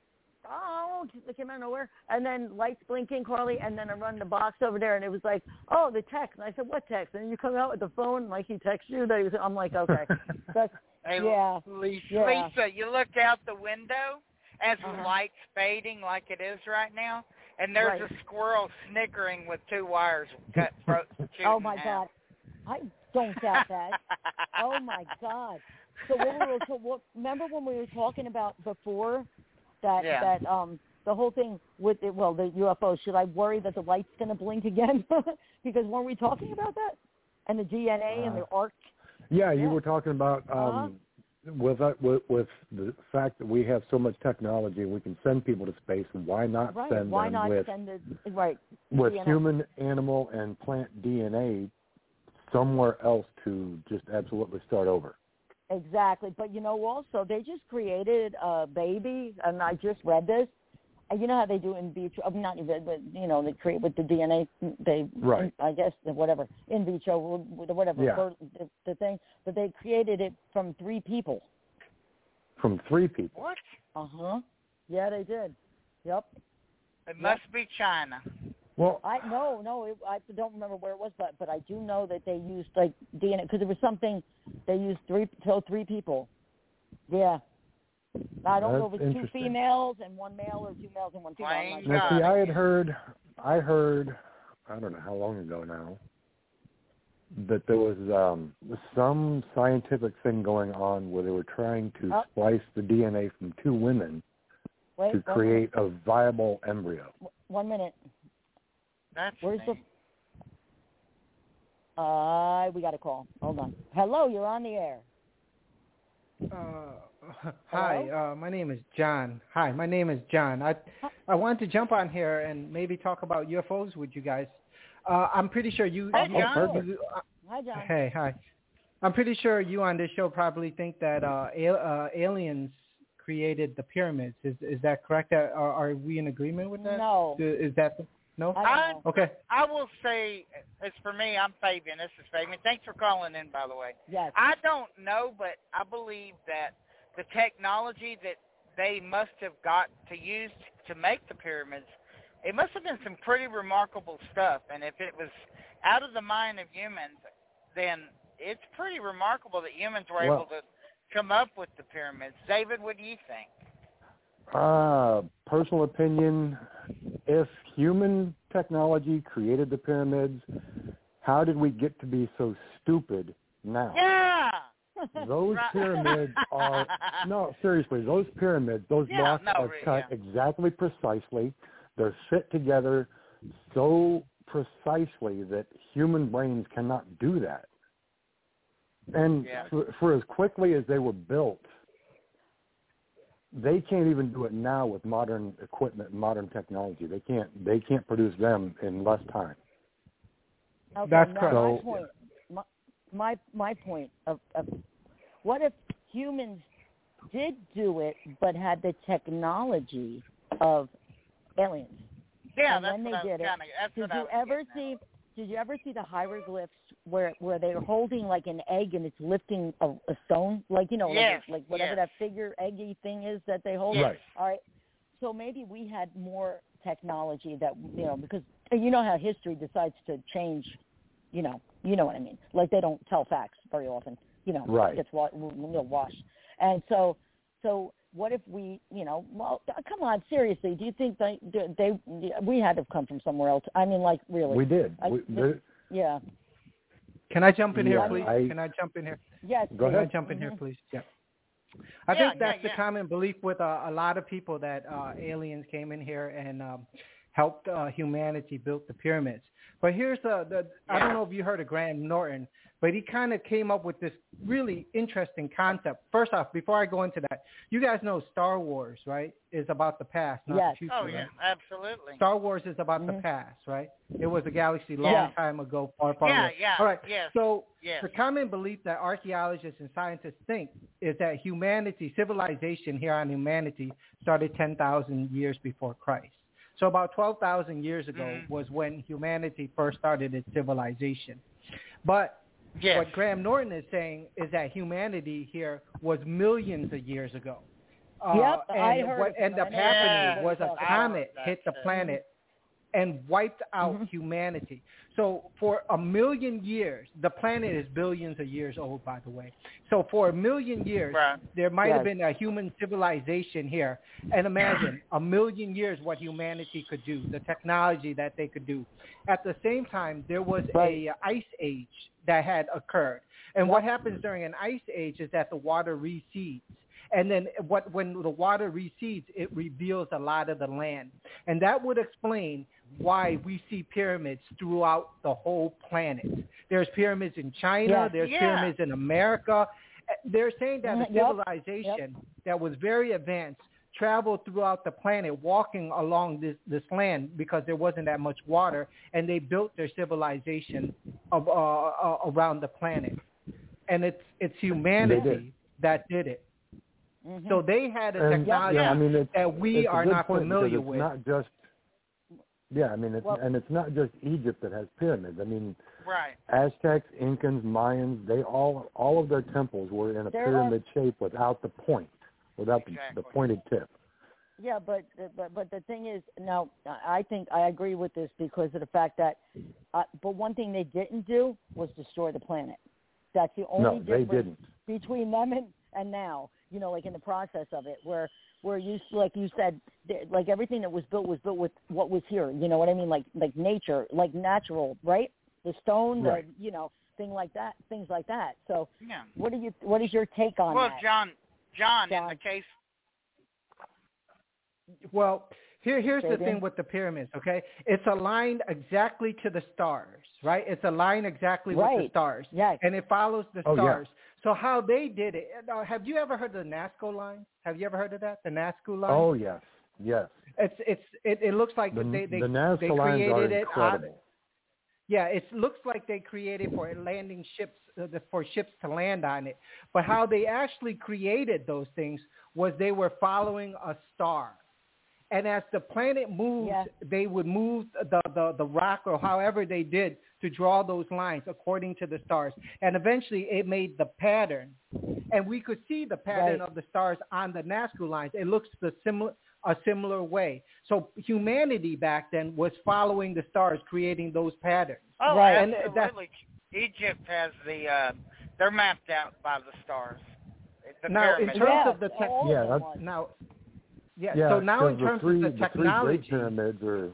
Oh, they came out of nowhere. And then lights blinking, Carly, and then I run the box over there, and it was like, oh, the text. And I said, what text? And you come out with the phone, like he texts you. That he was, I'm like, okay. That's, Hey, yeah. Lisa, yeah. Lisa, you look out the window as the Uh-huh. light's fading like it is right now, and there's Right. a squirrel snickering with two wires cut throat. Oh, my God. I don't doubt that. Oh, my God. So what we were, so what, remember when we were talking about before that Yeah. that um the whole thing with it, well the U F O? Should I worry that the light's going to blink again? Because weren't we talking about that? And the D N A uh, and the arc. Yeah, you Yeah. were talking about um, uh-huh. with, that, with with the fact that we have so much technology, we can send people to space. Why not right. send Why them not with send it right with D N A. human, animal, and plant D N A somewhere else to just absolutely start over? Exactly. But, you know, also, they just created a baby, and I just read this. And you know how they do in vitro, not in vitro, but, you know, they create with the D N A, they, right. I guess, whatever, in vitro, whatever, yeah. for the, the thing. But they created it from three people. From three people? What? Uh-huh. Yeah, they did. Yep. It must yep. be China. Well, I no, no, it, I don't remember where it was, but but I do know that they used like D N A because it was something they used three so three people. Yeah, I don't know if it was two females and one male or two males and one female. I'm not now, sure. see, I had heard, I heard, I don't know how long ago now, that there was um, some scientific thing going on where they were trying to oh. splice the D N A from two women Wait, to create a viable embryo. One minute. That's Where's neat. the? Uh, we got a call. Hold on. Hello, you're on the air. Uh, hi, uh, my name is John. Hi, my name is John. I I wanted to jump on here and maybe talk about U F Os with you guys. Uh, I'm pretty sure you. Hey, you, John. you uh, hi, John. Hey, hi. I'm pretty sure you on this show probably think that uh, al- uh, aliens created the pyramids. Is is that correct? Are, are we in agreement with that? No. Is that no? I, okay. I will say, as for me, I'm Fabian. This is Fabian. Thanks for calling in, by the way. Yes. I don't know, but I believe that the technology that they must have got to use to make the pyramids, it must have been some pretty remarkable stuff. And if it was out of the mind of humans, then it's pretty remarkable that humans were well, able to come up with the pyramids. David, what do you think? Uh, personal opinion, if human technology created the pyramids, how did we get to be so stupid now? Yeah! Those right. pyramids are, no, seriously, those pyramids, those yeah, blocks no, are cut yeah. exactly precisely. They're fit together so precisely that human brains cannot do that. And yeah. for, for as quickly as they were built, they can't even do it now with modern equipment, modern technology. They can't. They can't produce them in less time. Okay, That's now correct. my So, point. My my, my point of, of what if humans did do it but had the technology of aliens? Yeah, and that's when what they I was did it, kinda, that's did what I you was ever see? At. Did you ever see the hieroglyphs where where they're holding like an egg and it's lifting a, a stone, like you know, yes, like, like whatever yes. that figure eggy thing is that they hold? Yes. Right. All right. So maybe we had more technology that you know because you know how history decides to change. You know, you know what I mean. Like they don't tell facts very often. You know, right. it gets wa- you know, washed. And so, so what if we, you know, well, come on, seriously, do you think they, they, we had to have come from somewhere else? I mean, like, really? We did. I, we, yeah. Can I jump in yeah, here, please? I, Can I jump in here? Yes. Go Can ahead. I jump in mm-hmm. here, please? Yeah. I yeah, think that's yeah, the yeah. common belief with uh, a lot of people that uh, aliens came in here and um, helped uh, humanity build the pyramids. But here's the, the yeah. I don't know if you heard of Graham Norton, but he kind of came up with this really interesting concept. First off, before I go into that, you guys know Star Wars, right, is about the past, not yes. the future. Oh, yeah, right? absolutely. Star Wars is about mm-hmm. the past, right? It was a galaxy long yeah. time ago, far, far yeah, away. Yeah, All right, yes. so yes. the common belief that archaeologists and scientists think is that humanity, civilization here on humanity, started ten thousand years before Christ. So about twelve thousand years ago mm-hmm. was when humanity first started its civilization. But yes. what Graham Norton is saying is that humanity here was millions of years ago. Uh, yep, and I heard what ended up happening yeah, was a comet hit the shit. planet and wiped out mm-hmm. humanity. So for a million years, the planet is billions of years old, by the way. So for a million years, right. there might yes. have been a human civilization here. And imagine a million years what humanity could do, the technology that they could do. At the same time, there was right. a ice age that had occurred. And what happens during an ice age is that the water recedes. And then what, when the water recedes, it reveals a lot of the land. And that would explain why we see pyramids throughout the whole planet. There's pyramids in China. Yes. There's Yeah. pyramids in America. They're saying that a Yep. civilization Yep. that was very advanced traveled throughout the planet walking along this, this land because there wasn't that much water, and they built their civilization of, uh, uh, around the planet. And it's it's humanity did. that did it. Mm-hmm. So they had a And, technology yeah, I mean, it's, that we it's a are good not point familiar because it's with. Not just, yeah, I mean, it's, Well, and it's not just Egypt that has pyramids. I mean, Right. Aztecs, Incans, Mayans, they all all of their temples were in a There pyramid shape without the point, without the, Exactly. the pointed tip. Yeah, but but but the thing is, now I think I agree with this because of the fact that, uh, but one thing they didn't do was destroy the planet. That's the only No, they difference didn't. between them and, and now. You know, like in the process of it, where where you like you said, like everything that was built was built with what was here. You know what I mean? Like like nature, like natural, right? The stone, Right. the, you know, thing like that, things like that. So, Yeah. what do you what is your take on Well, that? John, John, John. in the case, Well, here, here's the Fabian? thing with the pyramids, okay? It's aligned exactly to the stars, right? It's aligned exactly with the Right. stars. Yes. And it follows the Oh, yeah. stars. So how they did it, uh, have you ever heard of the Nazca line? Have you ever heard of that, the Nazca line? Oh yes, yes. It's, it's, it, it looks like The, they, they, the Nazca they lines are created it. on- incredible. Yeah, it looks like they created for landing ships, uh, the, for ships to land on it. But how they actually created those things was they were following a star. And as the planet moved, Yeah. they would move the, the, the rock or however they did to draw those lines according to the stars. And eventually it made the pattern. And we could see the pattern Right. of the stars on the Nazca lines. It looks the similar, a similar way. So humanity back then was following the stars, creating those patterns. oh, Right. And absolutely. Egypt has the, uh, they're mapped out by the stars. The Now, in pyramids. terms Yeah, of the tech, all of Yeah, them that's- was. now, yeah, Yeah, so now in 'cause the terms three, of the the three technology, great pyramids are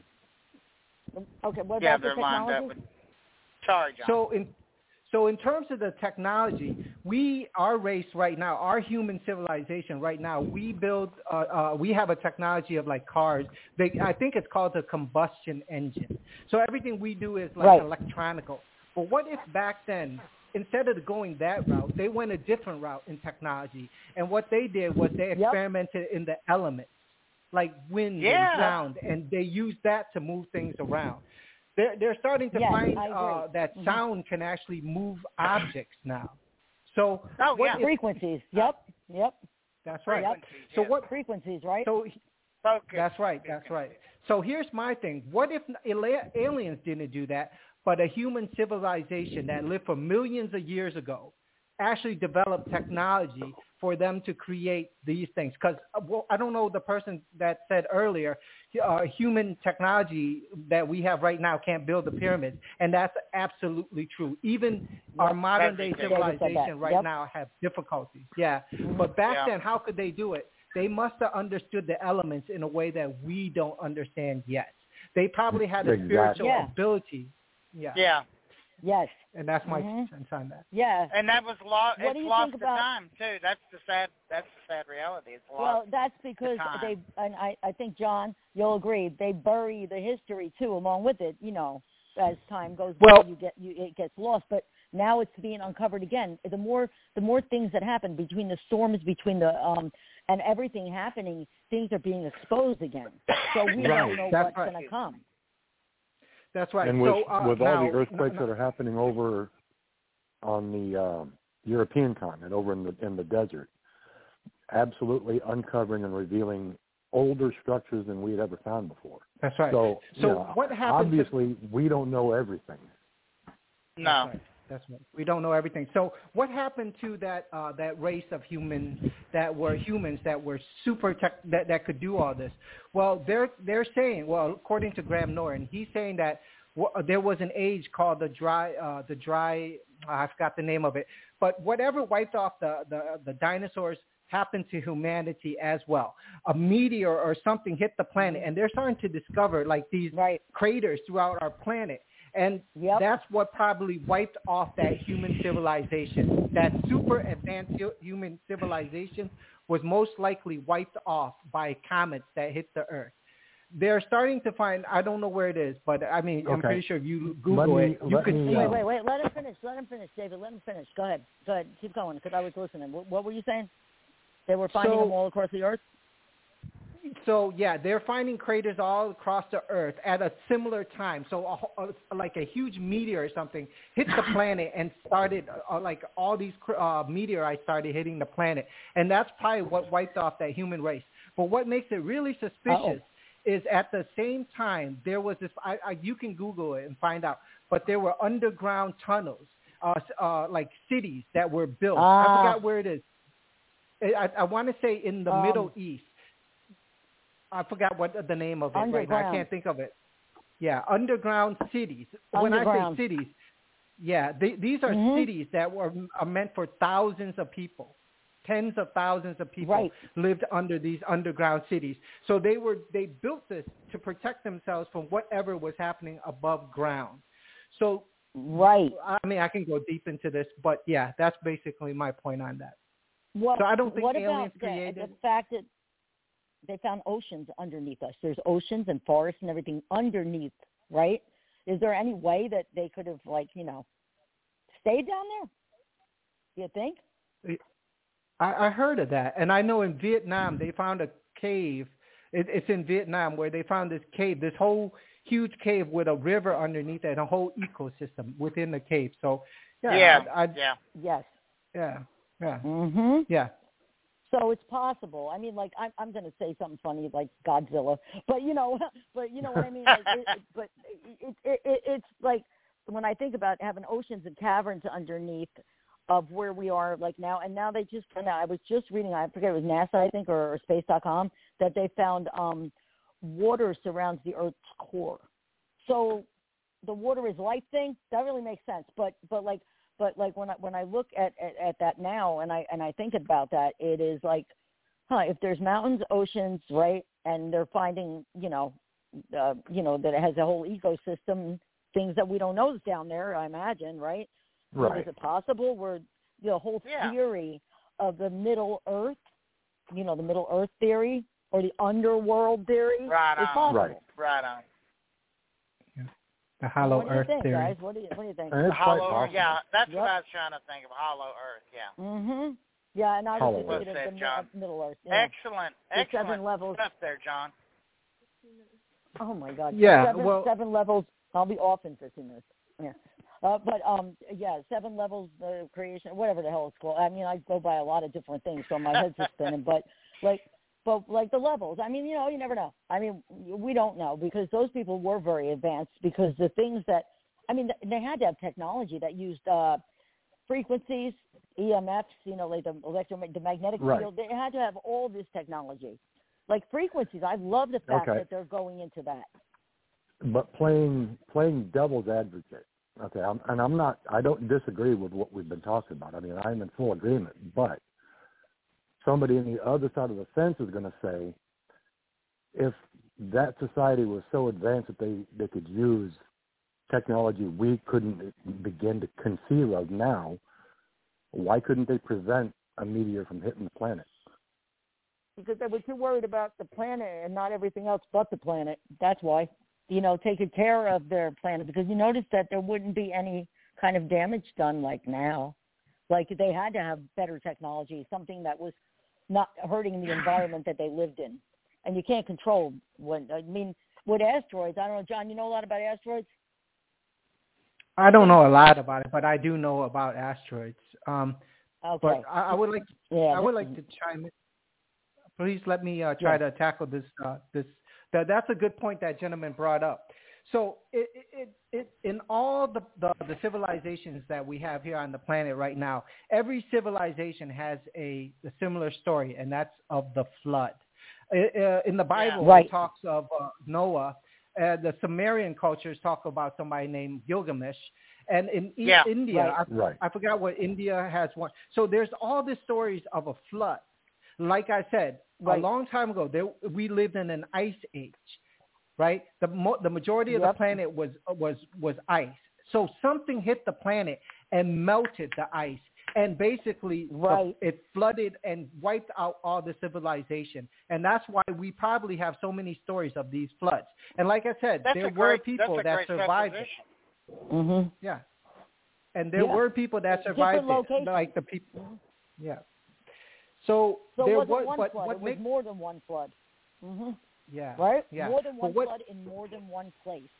Okay, what yeah, about the they're lined technology? up with, sorry, John. so in so in terms of the technology, we, our race right now, our human civilization right now, we build, uh, uh, we have a technology of like cars. They, I think it's called a combustion engine. So everything we do is like Right. electronical. But what if back then, instead of going that route, they went a different route in technology? And what they did was they Yep. experimented in the elements, like wind Yeah. and sound, and they used that to move things around. They're, they're starting to Yes, find I agree. uh, that Mhm. sound can actually move objects now. So Oh, what yeah. if- Frequencies. Yep. Yep. that's right. Yep. Frequencies, So yeah. what? Frequencies, right? So Focus. that's right. That's right. So here's my thing. What if ala- aliens didn't do that, but a human civilization that lived for millions of years ago actually developed technology for them to create these things? Because well, I don't know the person that said earlier, uh, human technology that we have right now can't build the pyramids, and that's absolutely true. Even our modern day That's ridiculous. David said that. civilization right Yep. now have difficulties. Yeah, but back Yeah. then, how could they do it? They must have understood the elements in a way that we don't understand yet. They probably had a Exactly. spiritual Yeah. ability. Yeah. Yeah. Yes. And that's my mm-hmm. sense on that. Yeah. And that was lo- what it's do you lost think the about, time too. That's the sad that's the sad reality. It's lost. Well, that's because the time. they and I, I think John, you'll agree, they bury the history too along with it, you know, as time goes well, by you get you it gets lost. But now it's being uncovered again. The more the more things that happen between the storms, between the um and everything happening, things are being exposed again. So we right. don't know that's what's right. going to come. That's right. And with, so, uh, with now, all the earthquakes no, no. that are happening over on the uh, European continent, over in the in the desert, absolutely uncovering and revealing older structures than we had ever found before. That's right. So, so you know, what happened? Obviously, to, we don't know everything. No. That's right. That's right. We don't know everything. So what happened to that uh, that race of humans that were humans that were super tech, that that could do all this? Well, they're they're saying, well, according to Graham Norton, he's saying that w- there was an age called the dry uh, the dry I forgot the name of it, but whatever wiped off the the, the dinosaurs happened to humanity as well. A meteor or something hit the planet, and they're starting to discover like these right. craters throughout our planet. And yep. that's what probably wiped off that human civilization. That super advanced human civilization was most likely wiped off by comets that hit the Earth. They're starting to find, I don't know where it is, but I mean, okay. I'm pretty sure if you Google me, it, you could me, see Wait, uh, wait, wait. Let him finish. Let him finish, David. Let him finish. Go ahead. Go ahead. Keep going because I was listening. What, what were you saying? They were finding so, them all across the Earth? So, yeah, they're finding craters all across the Earth at a similar time. So, a, a, like a huge meteor or something hit the planet and started, uh, like all these uh, meteorites started hitting the planet. And that's probably what wiped off that human race. But what makes it really suspicious Uh-oh. is at the same time, there was this, I, I, you can Google it and find out, but there were underground tunnels, uh, uh, like cities that were built. Uh, I forgot where it is. I, I want to say in the um, Middle East. I forgot what the name of it right now. I can't think of it. Yeah, underground cities. Underground. When I say cities, yeah, they, these are mm-hmm. cities that were are meant for thousands of people. Tens of thousands of people right. lived under these underground cities. So they were they built this to protect themselves from whatever was happening above ground. So right. I mean, I can go deep into this, but yeah, that's basically my point on that. What, so I don't think what aliens about created the, the fact that they found oceans underneath us. There's oceans and forests and everything underneath, right? Is there any way that they could have, like, you know, stayed down there? Do you think? I, I heard of that. And I know in Vietnam they found a cave. It, it's in Vietnam where they found this cave, this whole huge cave with a river underneath it and a whole ecosystem within the cave. So, yeah. Yeah. I, I, yeah. Yes. Yeah. Yeah. Mm-hmm. Yeah. So it's possible. I mean, like, I'm, I'm going to say something funny like Godzilla, but you know, but you know what I mean? Like, it, it, but it, it, it, it's like when I think about having oceans and caverns underneath of where we are like now, and now they just found out, I was just reading, I forget, it was NASA, I think, or, or space dot com, that they found um, water surrounds the Earth's core. So the water is life thing, that really makes sense. But, but like, But like when I when I look at, at, at that now and I and I think about that, it is like, huh? If there's mountains, oceans, right, and they're finding, you know, uh, you know that it has a whole ecosystem, things that we don't know is down there. I imagine, right? Right. So is it possible where the whole yeah. theory of the Middle Earth, you know, the Middle Earth theory or the underworld theory right is on. possible? Right. Right on. The hollow what do you Earth think, theory. guys? What do you what do you think? And it's quite Hollow Earth, possible. yeah, that's Yep. what I was trying to think of. Hollow Earth, yeah. Mhm. Yeah, and I Hollow was just Earth. thinking of the Well said, mi- Middle Earth. Yeah. Excellent, The excellent seven levels. stuff there, John. Oh my God. Yeah, Seven, well- seven levels. I'll be off in fifteen minutes. Yeah. Uh, but um, yeah, seven levels of creation, whatever the hell it's called. I mean, I go by a lot of different things, so my head's just spinning. But like, but like the levels. I mean, you know, you never know. I mean, we don't know because those people were very advanced because the things that, I mean, they had to have technology that used uh, frequencies, E M Fs, you know, like the electromagnetic, the magnetic Right. field. They had to have all this technology, like frequencies. I love the fact Okay. that they're going into that. But playing playing devil's advocate, okay, I'm, and I'm not, I don't disagree with what we've been talking about. I mean, I'm in full agreement. But somebody on the other side of the fence is going to say, if that society was so advanced that they, they could use technology we couldn't begin to conceive of now, why couldn't they prevent a meteor from hitting the planet? Because they were too worried about the planet and not everything else but the planet. That's why. You know, taking care of their planet. Because you notice that there wouldn't be any kind of damage done like now. Like they had to have better technology, something that was not hurting the environment that they lived in. And you can't control when, I mean, with asteroids, I don't know, John, you know a lot about asteroids? I don't know a lot about it, but I do know about asteroids. Um, okay. But I, I would like, yeah, I would like to chime in. Please let me uh, try yeah. to tackle this. Uh, this that, that's a good point that gentleman brought up. So it, it, it, in all the, the, the civilizations that we have here on the planet right now, every civilization has a, a similar story, and that's of the flood. Uh, in the Bible, yeah. right. it talks of uh, Noah. Uh, the Sumerian cultures talk about somebody named Gilgamesh. And in yeah. India, right. I, Right. I forgot what India has one. So there's all these stories of a flood. Like I said, right. a long time ago, there, we lived in an ice age. Right, the mo- the majority of yep. the planet was was was ice. So something hit the planet and melted the ice, and basically right. the, it flooded and wiped out all the civilization. And that's why we probably have so many stories of these floods. And like I said, that's there great, were people that survived it. Mm-hmm. Yeah, and there yeah. were people that survived it, like the people. Mm-hmm. Yeah. So, so there was, was, one but flood. what it makes was more than one flood. Mm-hmm. Yeah. Right? Yeah. More than one what, flood in more than one place.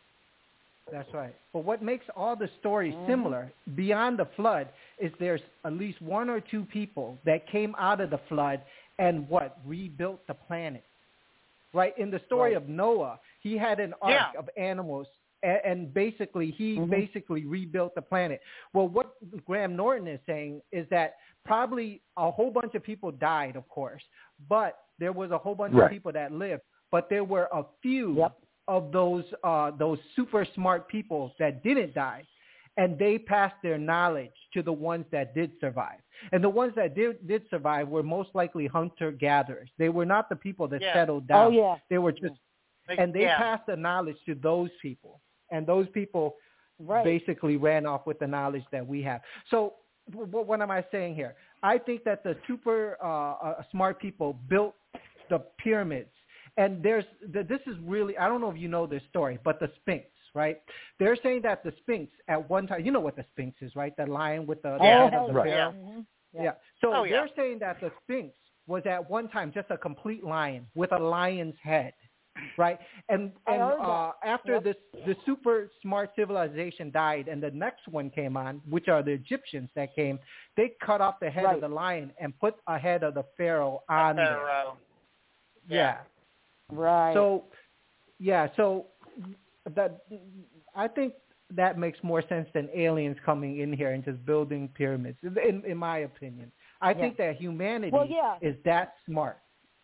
That's right. But what makes all the stories mm-hmm. similar beyond the flood is there's at least one or two people that came out of the flood and what? Rebuilt the planet. Right? In the story right. of Noah, he had an ark yeah. of animals and, and basically he mm-hmm. basically rebuilt the planet. Well, what Graham Norton is saying is that probably a whole bunch of people died, of course, but there was a whole bunch right. of people that lived, but there were a few yep. of those uh, those super smart people that didn't die, and they passed their knowledge to the ones that did survive. And the ones that did, did survive were most likely hunter-gatherers. They were not the people that yeah. settled down. Oh, yeah. They were just, and they yeah. passed the knowledge to those people, and those people right. basically ran off with the knowledge that we have. So what, what am I saying here? I think that the super uh, uh, smart people built the pyramids. And there's this is really, I don't know if you know this story, but the Sphinx, right? They're saying that the Sphinx at one time, you know what the Sphinx is, right? The lion with the, the oh, head of the right. pharaoh. Mm-hmm. Yeah. yeah. So oh, they're yeah. saying that the Sphinx was at one time just a complete lion with a lion's head, right? And and uh, after yep. this, the super smart civilization died, and the next one came on, which are the Egyptians that came. They cut off the head right. of the lion and put a head of the pharaoh on the there. pharaoh. Yeah. yeah. Right. So, yeah. So that I think that makes more sense than aliens coming in here and just building pyramids. In, in my opinion, I yeah. think that humanity well, yeah. is that smart.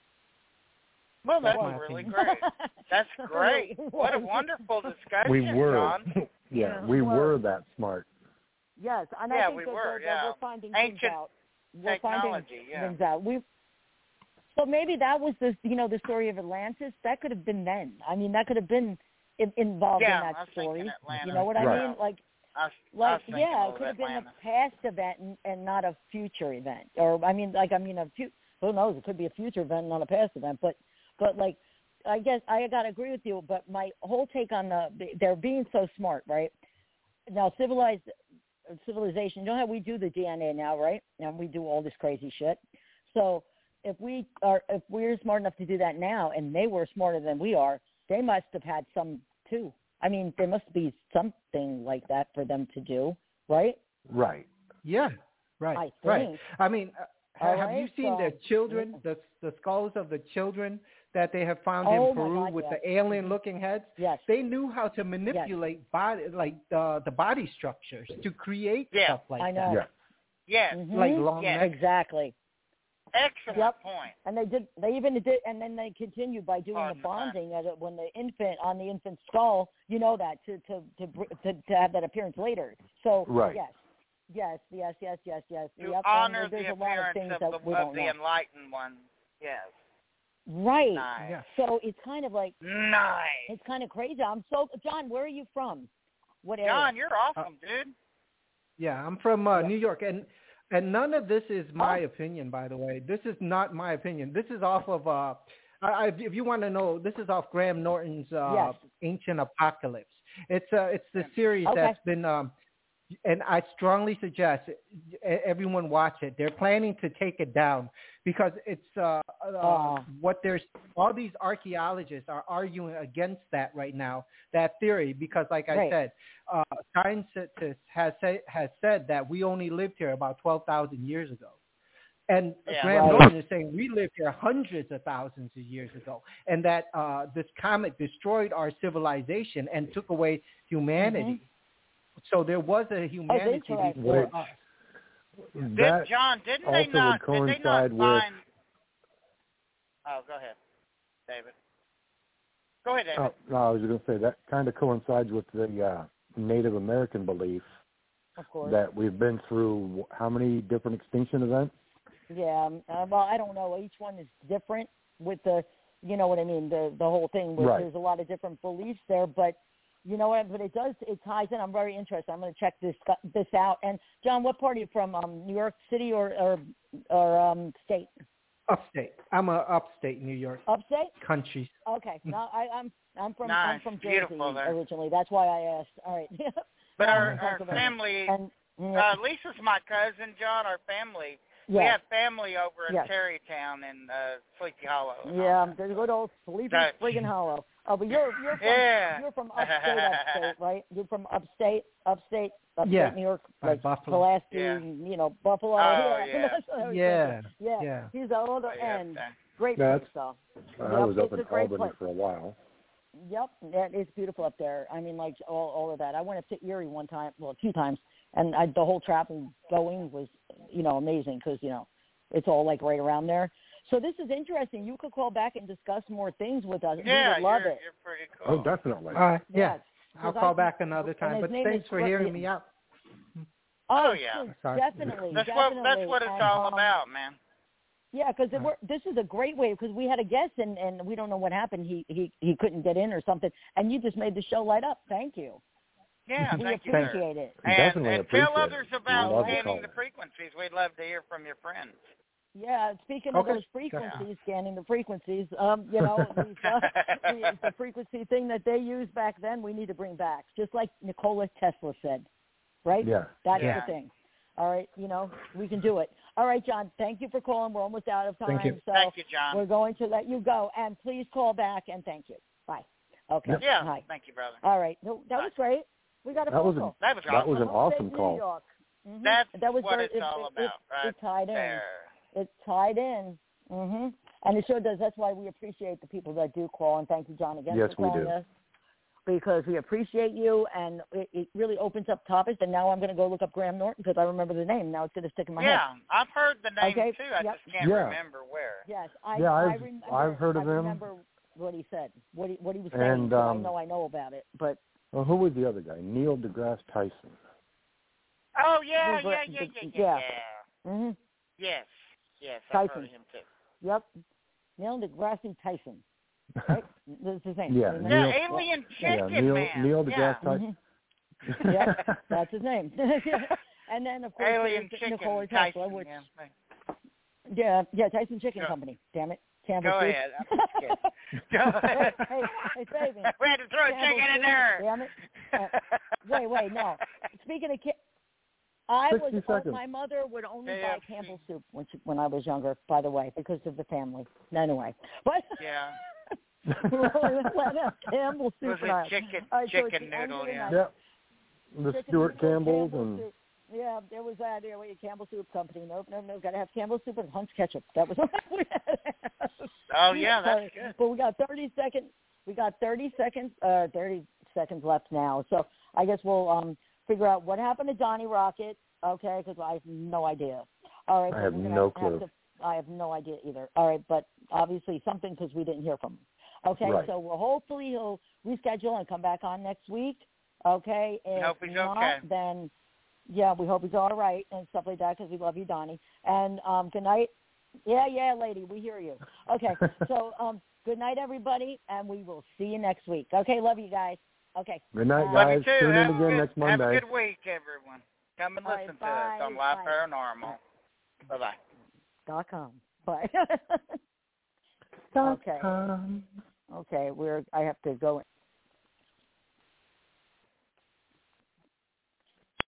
Well, that's, that's really opinion. great. That's great. What a wonderful discussion, we were. John. yeah, we were that smart. Yes, and yeah, I think we that, were. that, Yeah, that we're finding ancient things out. We're technology. finding Yeah. things out. We. So maybe that was the you know the story of Atlantis. That could have been then. I mean, that could have been in, involved yeah, in that I was story. Atlantis. You know what I right. mean? Like, I was, like I was yeah, it could have been a past event and, and not a future event. Or I mean, like I mean, a few, who knows? It could be a future event, not a past event. But but like, I guess I gotta agree with you. But my whole take on the they're being so smart, right? Now, civilized civilization. You know how we do the D N A now, right? And we do all this crazy shit. So if we are, if we're smart enough to do that now, and they were smarter than we are, they must have had some too. I mean, there must be something like that for them to do, right? Right. Yeah. Right. I think. Right. I mean, uh, have right, you seen so, the children, the the skulls of the children that they have found oh in Peru God, with yes. the alien-looking heads? Yes. They knew how to manipulate yes. body, like uh, the body structures to create yeah. stuff like I know. that. Yeah. Mm-hmm. Like long yes. necks. Exactly. Excellent yep. point. And they did. They even did, and then they continued by doing Pardon the bonding at it when the infant on the infant's skull. You know that to to to to, to have that appearance later. So right. yes, yes, yes, yes, yes, yes. To yep. honor and there's the a lot of appearance things of that the, we of don't the know. enlightened one. Yes. Right. Nice. Yeah. So it's kind of like nice. It's kind of crazy. I'm so John. Where are you from? What area? John, you're awesome, uh, dude. Yeah, I'm from uh, Yeah. New York, and and none of this is my Oh. opinion, by the way. This is not my opinion. This is off of uh, I, I, if you want to know, this is off Graham Norton's uh, Yes. Ancient Apocalypse. It's uh, it's the series Okay. that's been, um, and I strongly suggest everyone watch it. They're planning to take it down because it's uh, uh, Oh. what there's all these archaeologists are arguing against that right now, that theory, because like I Right. said, uh, scientists has say, has said that we only lived here about twelve thousand years ago. And Yeah. Graham Right. Norton is saying we lived here hundreds of thousands of years ago, and that uh, this comet destroyed our civilization and took away humanity. Mm-hmm. So there was a humanity interesting. before Which- us. Did, That John, didn't also they not? would Did they not coincide with. find? Oh, go ahead, David. Go ahead, David. Oh, no, I was going to say that kind of coincides with the uh, Native American belief Of course. that we've been through how many different extinction events? Yeah. um, Uh, well, I don't know. Each one is different with the, you know what I mean, the the whole thing. With, Right. There's a lot of different beliefs there, but you know what? But it does. It ties in. I'm very interested. I'm going to check this this out. And John, what part are you from? Um, New York City or or or um state? Upstate. I'm a upstate New York Upstate. country. Okay. No, I, I'm I'm from Nice. I'm from Jersey Beautiful there. originally. That's why I asked. All right. But I'm our, from our Pennsylvania. family, And yeah, uh, Lisa's my cousin, John. Our family, we yes. have family over in Yes. Terrytown in uh, Sleepy Hollow. and all Yeah, that. there's a good old Sleepy Dutch. friggin' Hollow. Oh, but you're you're from Yeah. you're from upstate, upstate, right? You're from upstate, upstate, upstate Yeah, New York, by like Buffalo. Pulaski, Yeah. you know, Buffalo. Oh, yeah, yeah. That's what I was Yeah, thinking. yeah, yeah. He's the other Oh, yeah, end. okay. Great Yeah, place, though. I Yep, was up it's in a great Albany place. for a while. Yep, that is beautiful up there. I mean, like all all of that. I went up to Erie one time, well, a few times, and I, the whole travel going was, you know, amazing because you know, it's all like right around there. So this is interesting. You could call back and discuss more things with us. Yeah, we would love you're, it. you're pretty cool. Oh, definitely. All right. Yeah. Yes. I'll 'Cause call I- back another and time. his But name thanks is for Gre- hearing me out. Oh, yeah. Sorry. Definitely. That's what definitely. that's what it's And, all um, about, man. Yeah, because Right. this is a great way because we had a guest and, and we don't know what happened. He, he he couldn't get in or something, and you just made the show light up. Thank you. Yeah, we thank you, appreciate sir. it. And, Definitely and appreciate tell others it. about Love the scanning the call. frequencies. We'd love to hear from your friends. Yeah, speaking Okay. of those frequencies, scanning the frequencies, um, you know, these, uh, the, the frequency thing that they used back then, we need to bring back, just like Nikola Tesla said, right? Yeah. That's Yeah. the thing. All right, you know, we can do it. All right, John, thank you for calling. We're almost out of time. Thank you. So Thank you, John. we're going to let you go, and please call back, and thank you. Bye. Okay. Yep. Yeah, Hi. thank you, brother. All right. No, that was great. We got a That phone was a, call. That was that awesome. was an From awesome upstate New call. York. Mhm. That's that was what very, it's it, all it, about, it, right it tied in. there. It tied in. Mhm. And it sure does. That's why we appreciate the people that do call, and thank you, John, again Yes, for we calling do. us. Because we appreciate you, and it, it really opens up topics. And now I'm going to go look up Graham Norton because I remember the name. Now it's going to stick in my head. Yeah, I've heard the name Okay, too. I yep. just can't Yeah. remember where. Yes, I, Yeah, I I've- remember. I've heard of I him. remember what he said, what he what he was saying. And, so um, I know I know about it, but Well, who was the other guy? Neil deGrasse Tyson. Oh yeah, The- yeah, yeah, the- yeah, yeah. yeah, yeah. mhm. Yes, yes, I've heard Tyson. of him too. Yep, Neil deGrasse Tyson. Right, that's his name. Yeah, His name? Yeah, Neil- Alien yeah, Chicken Neil, Man. Neil yeah. deGrasse Tyson. Mhm. Yep, that's his name. And then of course Alien there's Chicken Nikola Tyson. Tesla, which yeah. yeah, yeah, Tyson Chicken Go- Company. Damn it, Campbell Go Soup. ahead. I'm just kidding. Go ahead. hey, hey, hey, baby. We had to throw Campbell chicken in Soup, there. Damn it. Uh, wait, wait, no. Speaking of, ki- I was sixty oh, seconds. my mother would only Yeah, buy Campbell Soup when she, when I was younger. By the way, because of the family. Anyway, but Yeah. we only let have Campbell It Soup. was in a our- chicken All right, so it's chicken the end of noodle, the yeah. night. Yep. The Chicken Stuart noodle, Campbell's Campbell and Soup. Yeah, there was that. There was a Campbell Soup Company. Nope, nope, nope. Got to have Campbell Soup and Hunt's ketchup. That was what we had. Oh yeah, that's Sorry. good. But we got thirty seconds. We got thirty seconds. Uh, thirty seconds left now. So I guess we'll um figure out what happened to Johnny Rocket. Okay, because I have no idea. All right. I but have we're gonna no have clue. to- I have no idea either. All right, but obviously something because we didn't hear from him. Okay, Right. so we'll hopefully he'll reschedule and come back on next week. Okay, if hope he's not, okay. then yeah, we hope he's all right and stuff like that because we love you, Donnie. And um, good night. Yeah, yeah, lady, we hear you. Okay, so um, good night, everybody, and we will see you next week. Okay, love you guys. Okay. Good night, Uh, guys. Tune Tune in have again good, next Monday. Have a good week, everyone. Come and All listen right, to us on bye, Live bye. Paranormal. Bye-bye. Dot com. Bye. Dot okay. com. Okay, we're. I have to go.